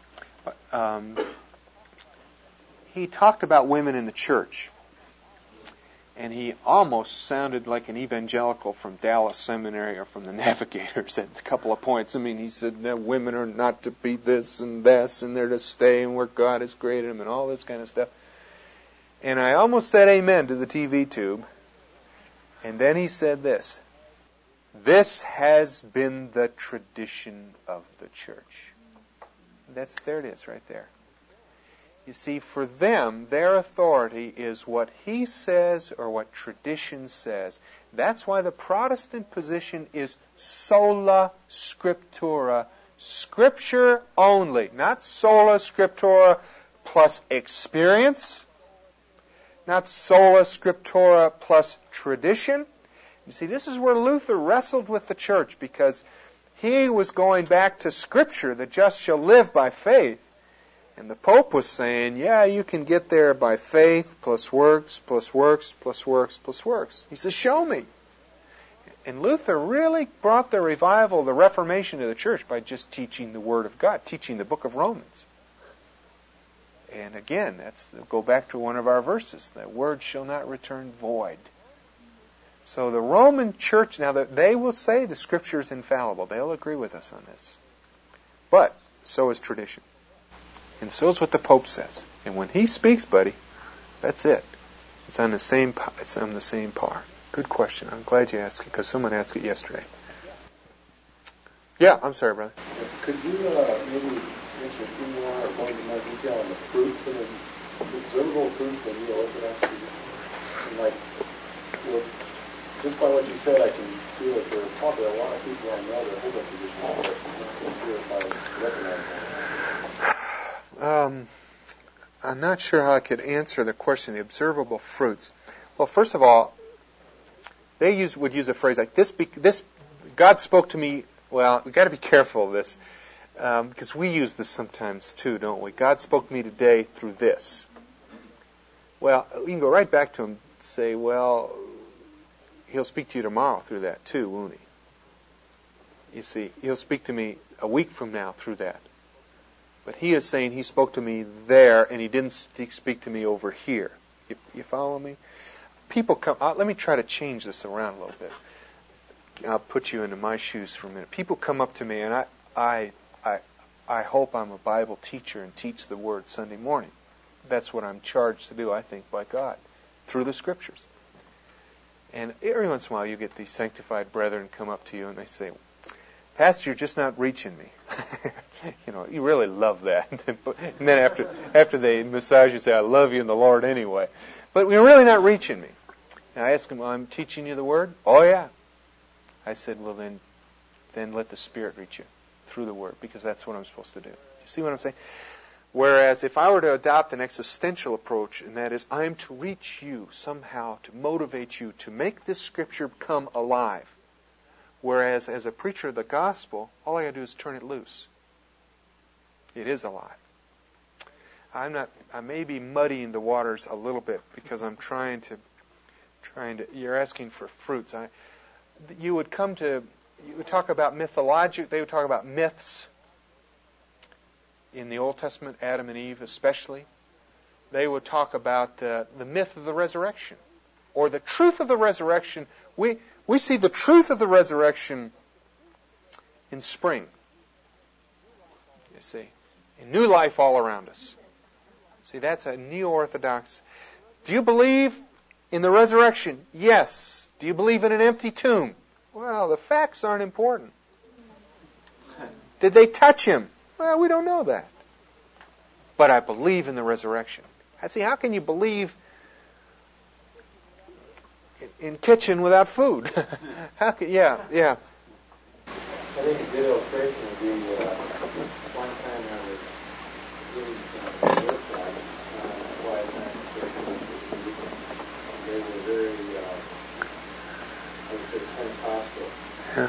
He talked about women in the church. And he almost sounded like an evangelical from Dallas Seminary or from the Navigators at a couple of points. I mean, he said that women are not to be this and this, and they're to stay and where God has created them and all this kind of stuff. And I almost said amen to the TV tube. And then he said this. This has been the tradition of the church. There it is right there. You see, for them, their authority is what he says or what tradition says. That's why the Protestant position is sola scriptura, Scripture only, not sola scriptura plus experience, not sola scriptura plus tradition. You see, this is where Luther wrestled with the church because he was going back to Scripture, the just shall live by faith. And the Pope was saying, yeah, you can get there by faith plus works, plus works, plus works, plus works. He says, show me. And Luther really brought the revival, the Reformation to the church by just teaching the Word of God, teaching the book of Romans. And again, go back to one of our verses. The Word shall not return void. So the Roman church, now they will say the Scripture is infallible. They'll agree with us on this. But so is tradition. And so is what the Pope says. And when he speaks, buddy, that's it. It's on the same par. Good question. I'm glad you asked it because someone asked it yesterday. Yeah, I'm sorry, brother. Could you maybe mention a few more or go into more detail on the fruits and the observable fruits that you Orthodox do? Like, well, just by what you said, I can feel that there are probably a lot of people I know that hold that position. I'm not sure if I recognize that. I'm not sure how I could answer the question, the observable fruits. Well, first of all, they would use a phrase like this. God spoke to me. Well, we've got to be careful of this because we use this sometimes too, don't we? God spoke to me today through this. Well, we can go right back to him and say, well, he'll speak to you tomorrow through that too, won't he? You see, he'll speak to me a week from now through that. But he is saying he spoke to me there and he didn't speak to me over here. You follow me? People come... let me try to change this around a little bit. I'll put you into my shoes for a minute. People come up to me and I hope I'm a Bible teacher and teach the Word Sunday morning. That's what I'm charged to do, I think, by God, through the Scriptures. And every once in a while you get these sanctified brethren come up to you and they say, Pastor, you're just not reaching me. You really love that. And then after they massage you, say, I love you in the Lord anyway. But you're really not reaching me. And I ask them, well, I'm teaching you the Word? Oh, yeah. I said, well, then let the Spirit reach you through the Word, because that's what I'm supposed to do. You see what I'm saying? Whereas if I were to adopt an existential approach, and that is, I'm to reach you somehow, to motivate you, to make this Scripture come alive. Whereas as a preacher of the gospel, all I got to do is turn it loose. It is alive. I may be muddying the waters a little bit because I'm trying to. You're asking for fruits. You would come to you would talk about mythologic. They would talk about myths. In the Old Testament, Adam and Eve especially, they would talk about the myth of the resurrection, or the truth of the resurrection. We see the truth of the resurrection in spring. You see, in new life all around us. See, that's a neo-orthodox. Do you believe in the resurrection? Yes. Do you believe in an empty tomb? Well, the facts aren't important. Did they touch him? Well, we don't know that. But I believe in the resurrection. I see, how can you believe in kitchen without food? How can, yeah. I think a good illustration would be one time I was doing some workshop Quiet Time Church, and they were very, I would say, Pentecostal. Yeah.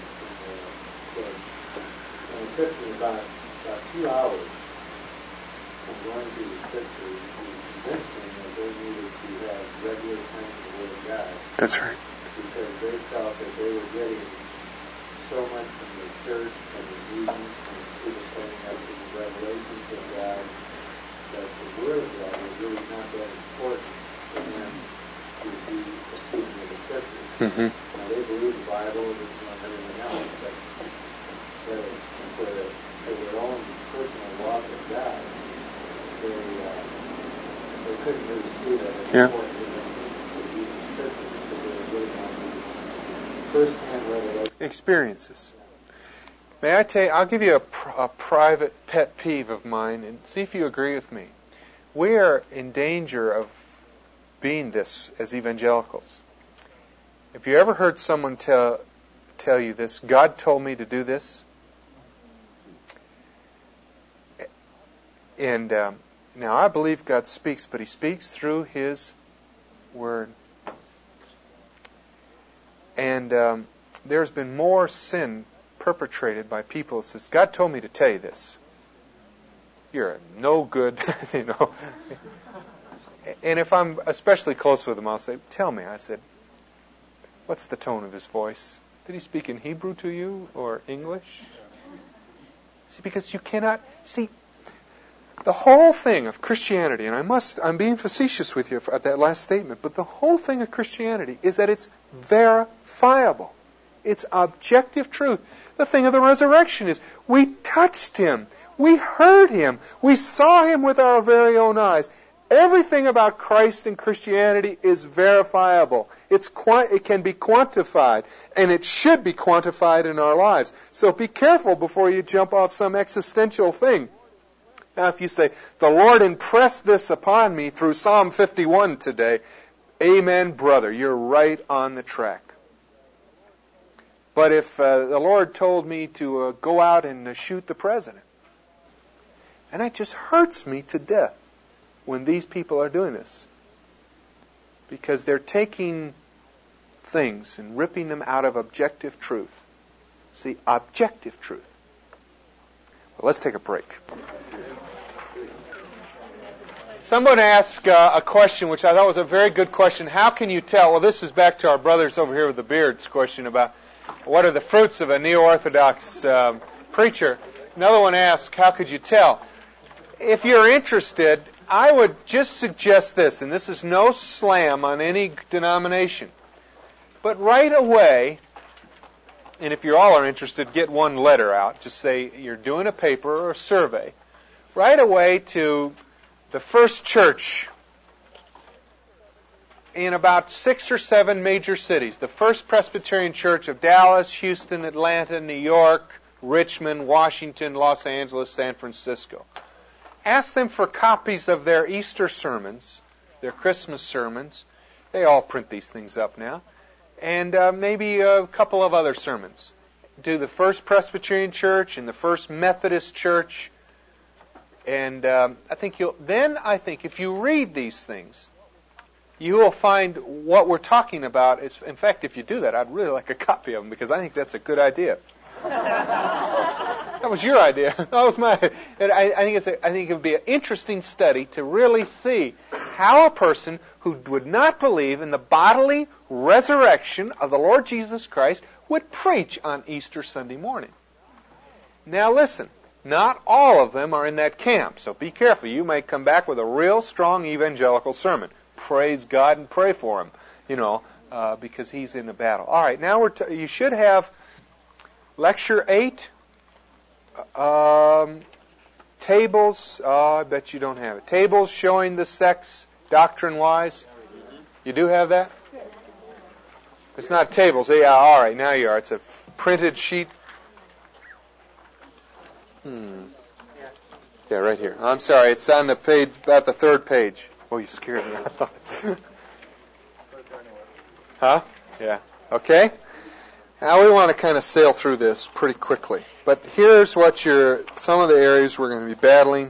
And it took me about 2 hours from going through the scriptures to convince them that they needed to have regular time in the Word of God. That's right. Because they felt that they were getting so much from the church and the meetings and through the pointing up to the revelations of God that the Word of God was really not that important for them to be a student of the scriptures. Mm-hmm. Now they believe the Bible and everything else, but for their own personal walk with God, they couldn't really see that it's important to them to use the scriptures because they were getting on these first-hand revelation experiences. May I tell you, I'll give you a private pet peeve of mine and see if you agree with me. We are in danger of being this as evangelicals. Have you ever heard someone tell you this, God told me to do this? And now I believe God speaks, but He speaks through His Word. And there's been more sin perpetrated by people that says, God told me to tell you this. You're a no good, you know. And if I'm especially close with them, I'll say, tell me. I said, what's the tone of his voice? Did he speak in Hebrew to you or English? See, because you cannot... See, the whole thing of Christianity, and I'm being facetious with you at that last statement, but the whole thing of Christianity is that it's verifiable. It's objective truth. The thing of the resurrection is we touched Him. We heard Him. We saw Him with our very own eyes. Everything about Christ and Christianity is verifiable. It can be quantified, and it should be quantified in our lives. So be careful before you jump off some existential thing. Now, if you say, the Lord impressed this upon me through Psalm 51 today, amen, brother, you're right on the track. But if the Lord told me to go out and shoot the president, and it just hurts me to death when these people are doing this, because they're taking things and ripping them out of objective truth. See, objective truth. Well, let's take a break. Someone asked a question which I thought was a very good question. How can you tell? Well, this is back to our brothers over here with the beards question about what are the fruits of a neo-Orthodox preacher. Another one asked, how could you tell? If you're interested, I would just suggest this, and this is no slam on any denomination. But right away, and if you all are interested, get one letter out. Just say you're doing a paper or a survey. Right away to the first church in about 6 or 7 major cities. The First Presbyterian Church of Dallas, Houston, Atlanta, New York, Richmond, Washington, Los Angeles, San Francisco. Ask them for copies of their Easter sermons, their Christmas sermons. They all print these things up now. And maybe a couple of other sermons. Do the First Presbyterian Church and the First Methodist Church. And I think if you read these things, you will find what we're talking about. In fact, if you do that, I'd really like a copy of them because I think that's a good idea. That was your idea. That was my. I think it would be an interesting study to really see how a person who would not believe in the bodily resurrection of the Lord Jesus Christ would preach on Easter Sunday morning. Now listen, not all of them are in that camp, so be careful. You may come back with a real strong evangelical sermon. Praise God and pray for him, because he's in the battle. All right, now you should have Lecture 8. Tables, I bet you don't have it. Tables showing the sex doctrine-wise. You do have that? It's not tables. Yeah, all right, now you are. It's a printed sheet. Yeah, right here. I'm sorry, it's on the page, about the third page. Oh, you scared me. Huh? Yeah. Okay. Now we want to kind of sail through this pretty quickly. But here's what some of the areas we're going to be battling.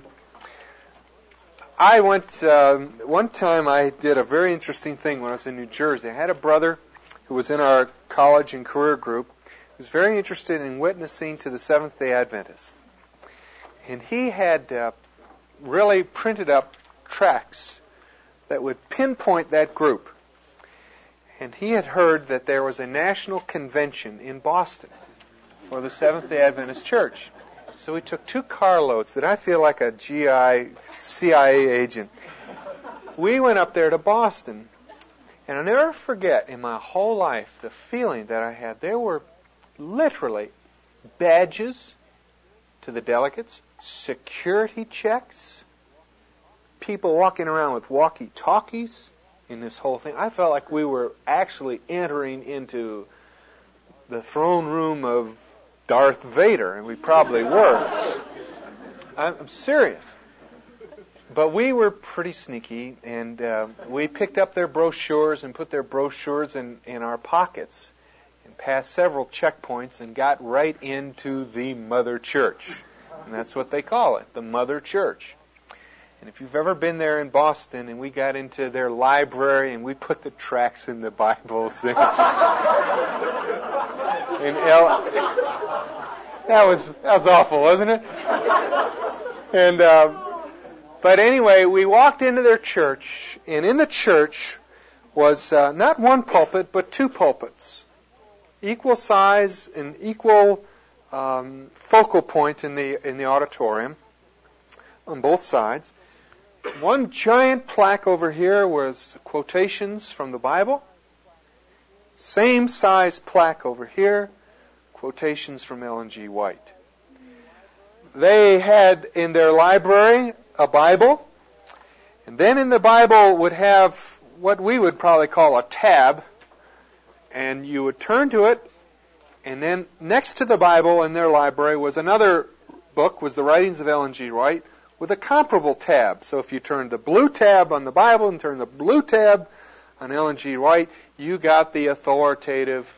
I went, one time I did a very interesting thing when I was in New Jersey. I had a brother who was in our college and career group who was very interested in witnessing to the Seventh-day Adventists. And he had really printed up tracts that would pinpoint that group. And he had heard that there was a national convention in Boston for the Seventh-day Adventist Church. So he took 2 carloads that I feel like a CIA agent. We went up there to Boston. And I'll never forget in my whole life the feeling that I had. There were literally badges to the delegates, security checks, people walking around with walkie-talkies in this whole thing. I felt like we were actually entering into the throne room of Darth Vader, and we probably were. I'm serious. But we were pretty sneaky, and we picked up their brochures and put their brochures in our pockets and passed several checkpoints and got right into the Mother Church. And that's what they call it, the Mother Church. And if you've ever been there in Boston and we got into their library and we put the tracts in the Bibles, that was awful, wasn't it? And but anyway, we walked into their church, and in the church was not one pulpit but 2 pulpits, equal size and equal focal point in the auditorium on both sides. One giant plaque over here was quotations from the Bible. Same size plaque over here, quotations from Ellen G. White. They had in their library a Bible, and then in the Bible would have what we would probably call a tab, and you would turn to it, and then next to the Bible in their library was another book, was the writings of Ellen G. White, with a comparable tab. So if you turned the blue tab on the Bible and turned the blue tab on Ellen G. White, you got the authoritative,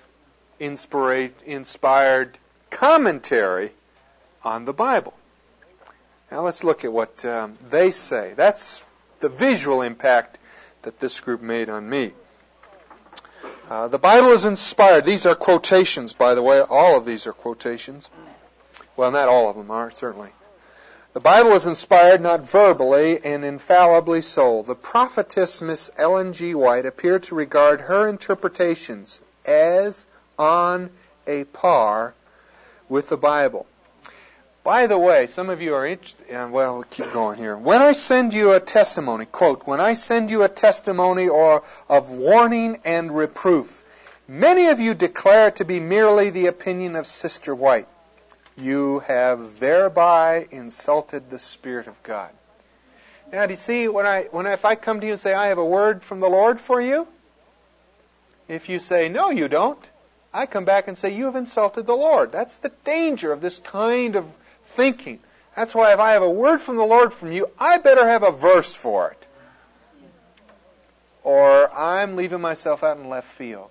inspired commentary on the Bible. Now let's look at what they say. That's the visual impact that this group made on me. The Bible is inspired. These are quotations, by the way. All of these are quotations. Well, not all of them are, certainly. The Bible is inspired not verbally and infallibly so. The prophetess Miss Ellen G. White appeared to regard her interpretations as on a par with the Bible. By the way, some of you are interested, we'll keep going here. When I send you a testimony, quote, when I send you a testimony or of warning and reproof, many of you declare it to be merely the opinion of Sister White. You have thereby insulted the Spirit of God. Now, do you see, if I come to you and say, I have a word from the Lord for you, if you say, no, you don't, I come back and say, you have insulted the Lord. That's the danger of this kind of thinking. That's why if I have a word from the Lord from you, I better have a verse for it. Or I'm leaving myself out in left field.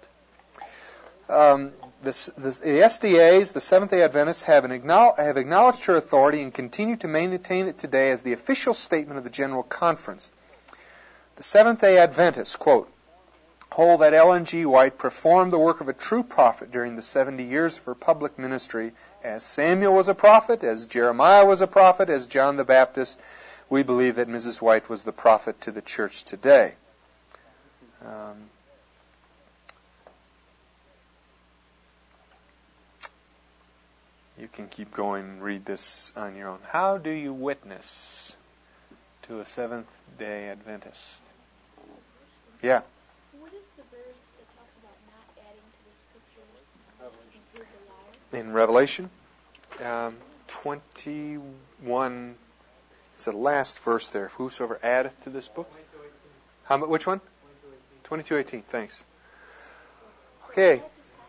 The SDAs, the Seventh-day Adventists, have acknowledged her authority and continue to maintain it today as the official statement of the General Conference. The Seventh-day Adventists, quote, hold that Ellen G. White performed the work of a true prophet during the 70 years of her public ministry, as Samuel was a prophet, as Jeremiah was a prophet, as John the Baptist. We believe that Mrs. White was the prophet to the church today. You can keep going and read this on your own. How do you witness to a Seventh-day Adventist? Yeah. What is the verse that talks about not adding to the scriptures to improve the liar? In Revelation 21, it's the last verse there. Whosoever addeth to this book. Which one? 22:18. Thanks. Okay.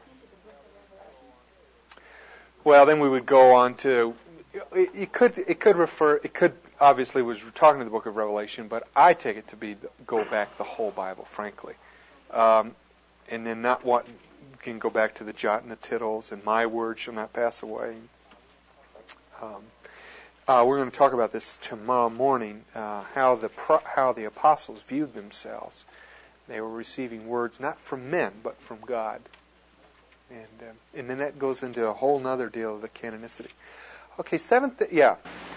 Well, then we would go on to. It could obviously was talking to the book of Revelation, but I take it to go back the whole Bible, frankly, and then not what can go back to the jot and the tittles, and my word shall not pass away. We're going to talk about this tomorrow morning. How the apostles viewed themselves. They were receiving words not from men, but from God. And then that goes into a whole other deal of the canonicity. Okay, seventh, yeah.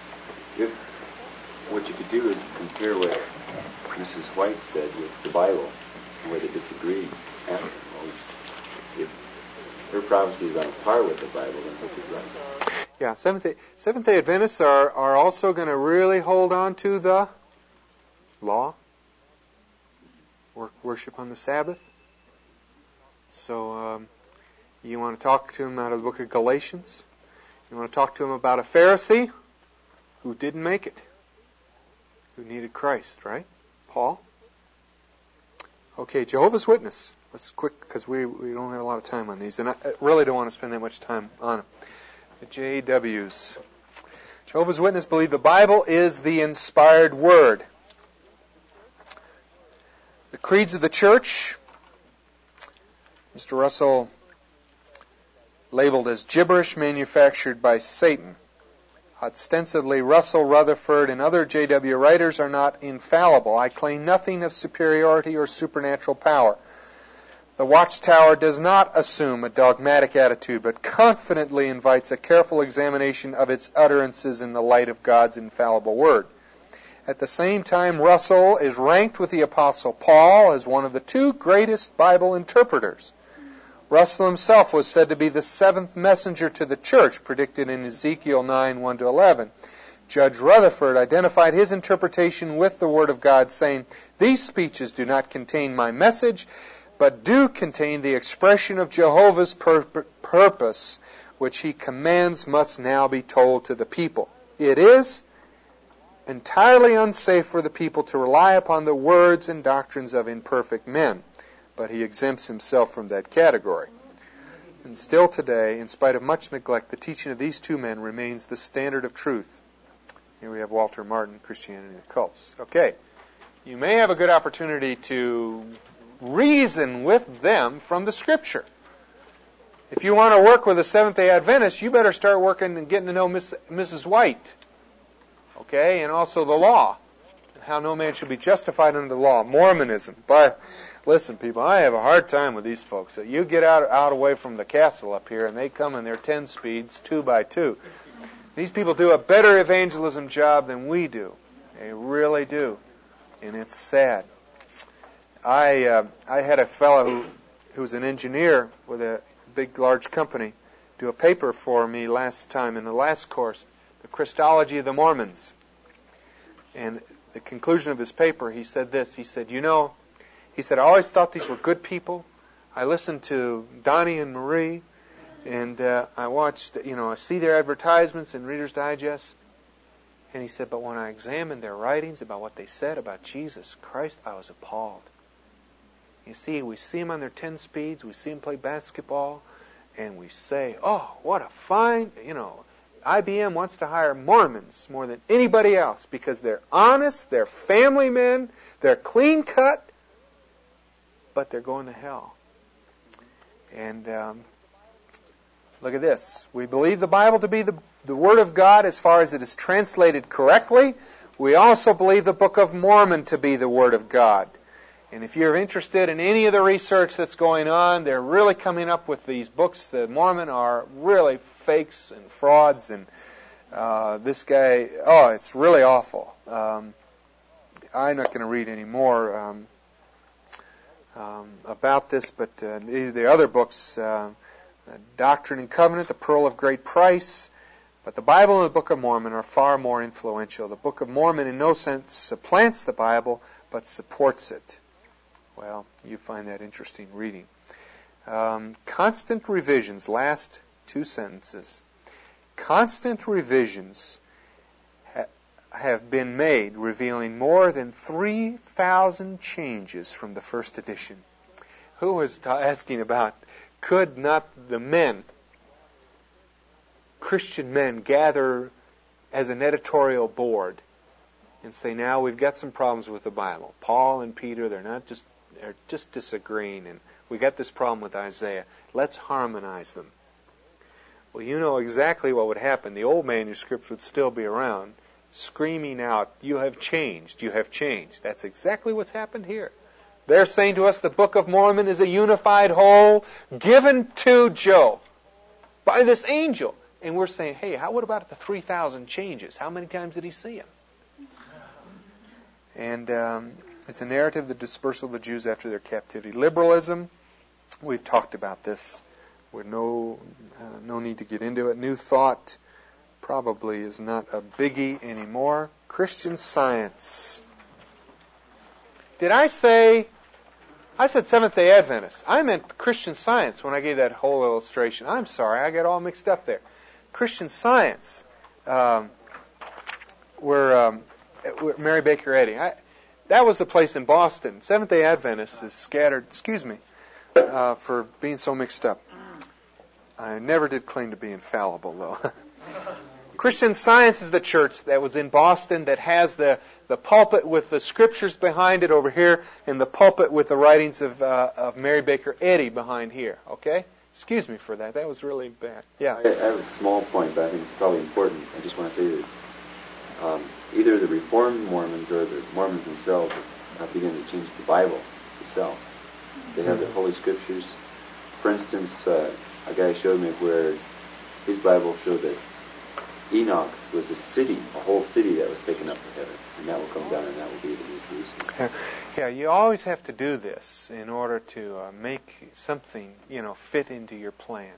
What you could do is compare what Mrs. White said with the Bible, where they disagreed. Ask them, well, if her prophecy is on par with the Bible, then which is right? Yeah, Seventh-day Adventists are also going to really hold on to the law, worship on the Sabbath. So you want to talk to them out of the book of Galatians. You want to talk to them about a Pharisee who didn't make it, who needed Christ, right? Paul. Okay, Jehovah's Witness. Let's quick, because we don't have a lot of time on these, and I really don't want to spend that much time on them. The JWs. Jehovah's Witnesses believe the Bible is the inspired word. The creeds of the church, Mr. Russell labeled as gibberish manufactured by Satan. Ostensibly, Russell, Rutherford, and other JW writers are not infallible. I claim nothing of superiority or supernatural power. The Watchtower does not assume a dogmatic attitude, but confidently invites a careful examination of its utterances in the light of God's infallible Word. At the same time, Russell is ranked with the Apostle Paul as one of the two greatest Bible interpreters. Russell himself was said to be the seventh messenger to the church, predicted in Ezekiel 9, 1-11. Judge Rutherford identified his interpretation with the Word of God, saying, "These speeches do not contain my message, but do contain the expression of Jehovah's purpose, which he commands must now be told to the people. It is entirely unsafe for the people to rely upon the words and doctrines of imperfect men." But he exempts himself from that category. And still today, in spite of much neglect, the teaching of these two men remains the standard of truth. Here we have Walter Martin, Christianity and the Cults. Okay, you may have a good opportunity to reason with them from the Scripture. If you want to work with a Seventh-day Adventist, you better start working and getting to know Mrs. White. Okay, and also the law. How no man should be justified under the law. Mormonism. But listen, people, I have a hard time with these folks. You get out away from the castle up here, and they come in their 10 speeds, 2 by 2. These people do a better evangelism job than we do. They really do. And it's sad. I had a fellow who was an engineer with a big, large company do a paper for me last time in the last course, The Christology of the Mormons. And the conclusion of his paper, he said this. He said, I always thought these were good people. I listened to Donnie and Marie, and I watched, I see their advertisements in Reader's Digest. And he said, but when I examined their writings about what they said about Jesus Christ, I was appalled. You see, we see them on their 10 speeds, we see them play basketball, and we say, oh, what a fine, IBM wants to hire Mormons more than anybody else because they're honest, they're family men, they're clean cut, but they're going to hell. And look at this. We believe the Bible to be the Word of God as far as it is translated correctly. We also believe the Book of Mormon to be the Word of God. And if you're interested in any of the research that's going on, they're really coming up with these books that Mormon are really fakes and frauds. And this guy, it's really awful. I'm not going to read any more about this, but the other books, Doctrine and Covenant, The Pearl of Great Price, but the Bible and the Book of Mormon are far more influential. The Book of Mormon in no sense supplants the Bible, but supports it. Well, you find that interesting reading. Constant revisions, last two sentences. Constant revisions have been made, revealing more than 3,000 changes from the first edition. Who was asking about, could not the men, Christian men, gather as an editorial board and say, now we've got some problems with the Bible. Paul and Peter, they're just disagreeing, and we got this problem with Isaiah. Let's harmonize them. Well, you know exactly what would happen. The old manuscripts would still be around, screaming out, you have changed, you have changed. That's exactly what's happened here. They're saying to us the Book of Mormon is a unified whole given to Joe by this angel. And we're saying, hey, what about the 3,000 changes? How many times did he see them? And it's a narrative of the dispersal of the Jews after their captivity. Liberalism, we've talked about this. With no need to get into it. New Thought probably is not a biggie anymore. Christian Science. Did I said Seventh-day Adventist. I meant Christian Science when I gave that whole illustration. I'm sorry, I got all mixed up there. Christian Science. Where Mary Baker Eddy. That was the place in Boston. Seventh-day Adventists is scattered. Excuse me for being so mixed up. I never did claim to be infallible, though. Christian Science is the church that was in Boston that has the pulpit with the scriptures behind it over here and the pulpit with the writings of Mary Baker Eddy behind here. Okay? Excuse me for that. That was really bad. Yeah. I have a small point, but I think it's probably important. I just want to say that either the Reformed Mormons or the Mormons themselves have begun to change the Bible itself. They have the Holy Scriptures. For instance, a guy showed me where his Bible showed that Enoch was a city, a whole city that was taken up to heaven, and that will come down, and that will be the New Jerusalem. Yeah, you always have to do this in order to make something, fit into your plan.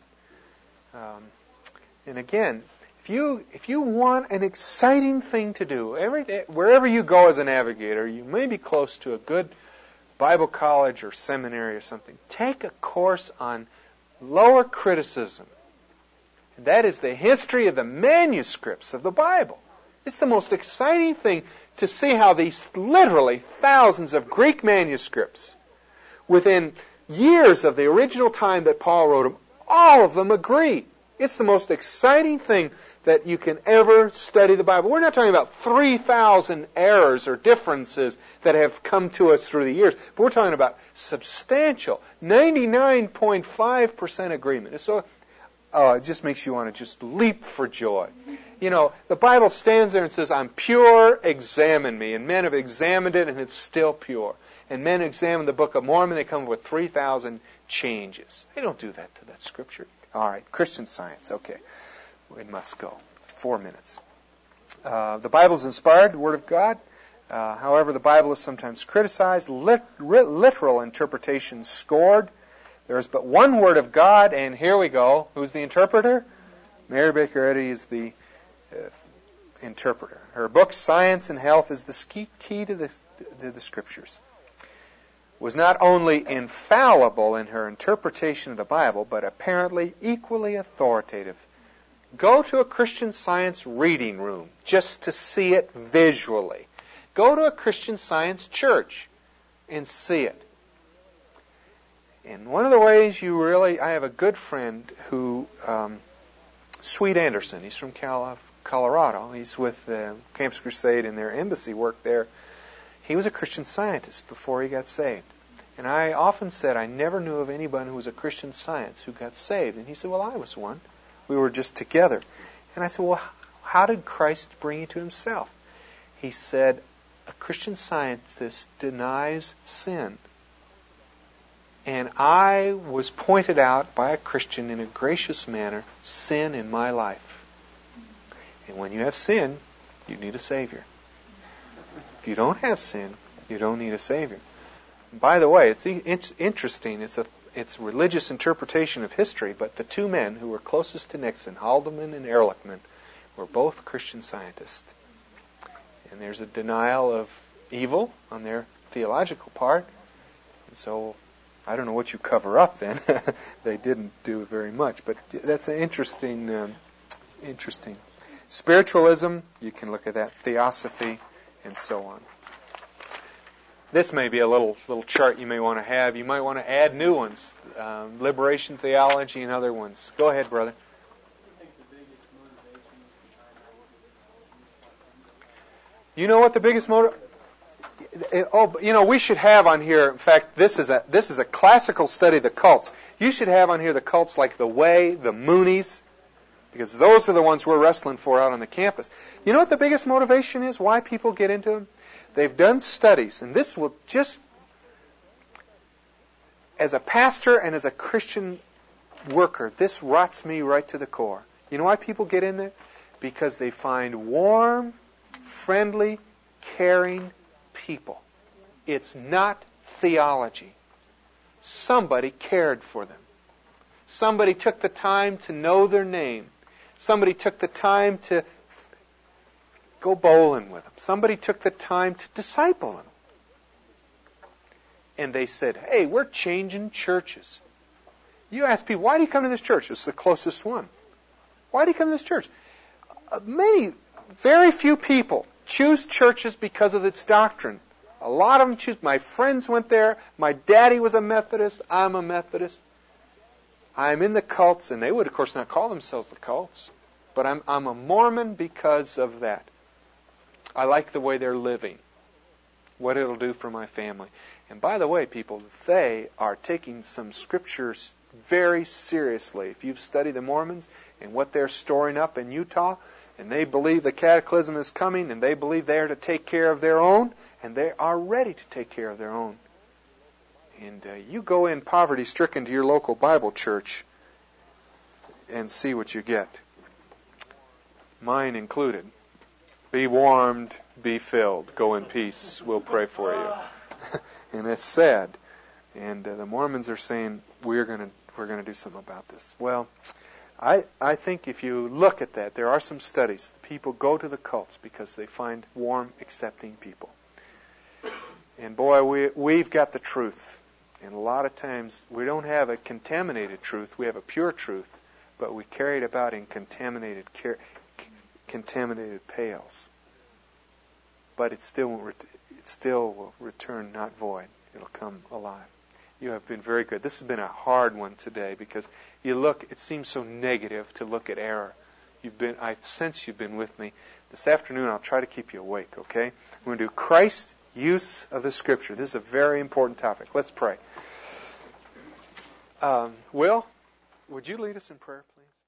And again, if you want an exciting thing to do, every day, wherever you go as a navigator, you may be close to a good Bible college or seminary or something. Take a course on lower criticism. And that is the history of the manuscripts of the Bible. It's the most exciting thing to see how these literally thousands of Greek manuscripts, within years of the original time that Paul wrote them, all of them agree. It's the most exciting thing that you can ever study the Bible. We're not talking about 3,000 errors or differences that have come to us through the years, but we're talking about substantial, 99.5% agreement. So it just makes you want to just leap for joy. The Bible stands there and says, I'm pure, examine me. And men have examined it, and it's still pure. And men examine the Book of Mormon, they come up with 3,000 changes. They don't do that to that Scripture. All right, Christian Science. Okay, we must go. 4 minutes. The Bible is inspired, the Word of God. However, the Bible is sometimes criticized, literal interpretation scored. There is but one Word of God, and here we go. Who's the interpreter? Mary Baker Eddy is the interpreter. Her book, Science and Health, is the key to the Scriptures. Was not only infallible in her interpretation of the Bible, but apparently equally authoritative. Go to a Christian Science reading room just to see it visually. Go to a Christian Science church and see it. And one of the ways I have a good friend who, Sweet Anderson, he's from Colorado. He's with Campus Crusade and their embassy work there. He was a Christian Scientist before he got saved. And I often said I never knew of anyone who was a Christian Science who got saved. And he said, well, I was one. We were just together. And I said, well, how did Christ bring you to himself? He said, a Christian Scientist denies sin and I was pointed out by a Christian in a gracious manner, sin in my life. And when you have sin, you need a Savior. If you don't have sin, you don't need a Savior. And by the way, it's interesting. It's religious interpretation of history, but the two men who were closest to Nixon, Haldeman and Ehrlichman, were both Christian scientists. And there's a denial of evil on their theological part. And so, I don't know what you cover up then. They didn't do very much, but that's an interesting. Spiritualism, you can look at that. Theosophy, and so on. This may be a little chart you may want to have. You might want to add new ones. Liberation theology and other ones. Go ahead, brother. You know what the biggest motive? We should have on here. In fact, this is a classical study of the cults. You should have on here the cults like the Way, the Moonies, because those are the ones we're wrestling for out on the campus. You know what the biggest motivation is? Why people get into them? They've done studies, and this will just, as a pastor and as a Christian worker, this rots me right to the core. You know why people get in there? Because they find warm, friendly, caring people. It's not theology. Somebody cared for them. Somebody took the time to know their name. Somebody took the time to go bowling with them. Somebody took the time to disciple them. And they said, hey, we're changing churches. You ask people, why do you come to this church? It's the closest one. Why do you come to this church? Very few people choose churches because of its doctrine. A lot of them choose. My friends went there. My daddy was a Methodist. I'm a Methodist. I'm in the cults, and they would, of course, not call themselves the cults. But I'm a Mormon because of that. I like the way they're living, what it'll do for my family. And by the way, people, they are taking some scriptures very seriously. If you've studied the Mormons and what they're storing up in Utah, and they believe the cataclysm is coming, and they believe they are to take care of their own, and they are ready to take care of their own. And you go in poverty-stricken to your local Bible church and see what you get. Mine included. Be warmed, be filled. Go in peace. We'll pray for you. And it's sad. And the Mormons are saying, we're going to do something about this. Well, I think if you look at that, there are some studies. People go to the cults because they find warm, accepting people. And boy, we've got the truth. And a lot of times we don't have a contaminated truth. We have a pure truth, but we carry it about in contaminated pails. But it still will return not void. It'll come alive. You have been very good. This has been a hard one today because you look. It seems so negative to look at error. I sense you've been with me. This afternoon I'll try to keep you awake. Okay? We're going to do Christ's use of the Scripture. This is a very important topic. Let's pray. Will, would you lead us in prayer, please?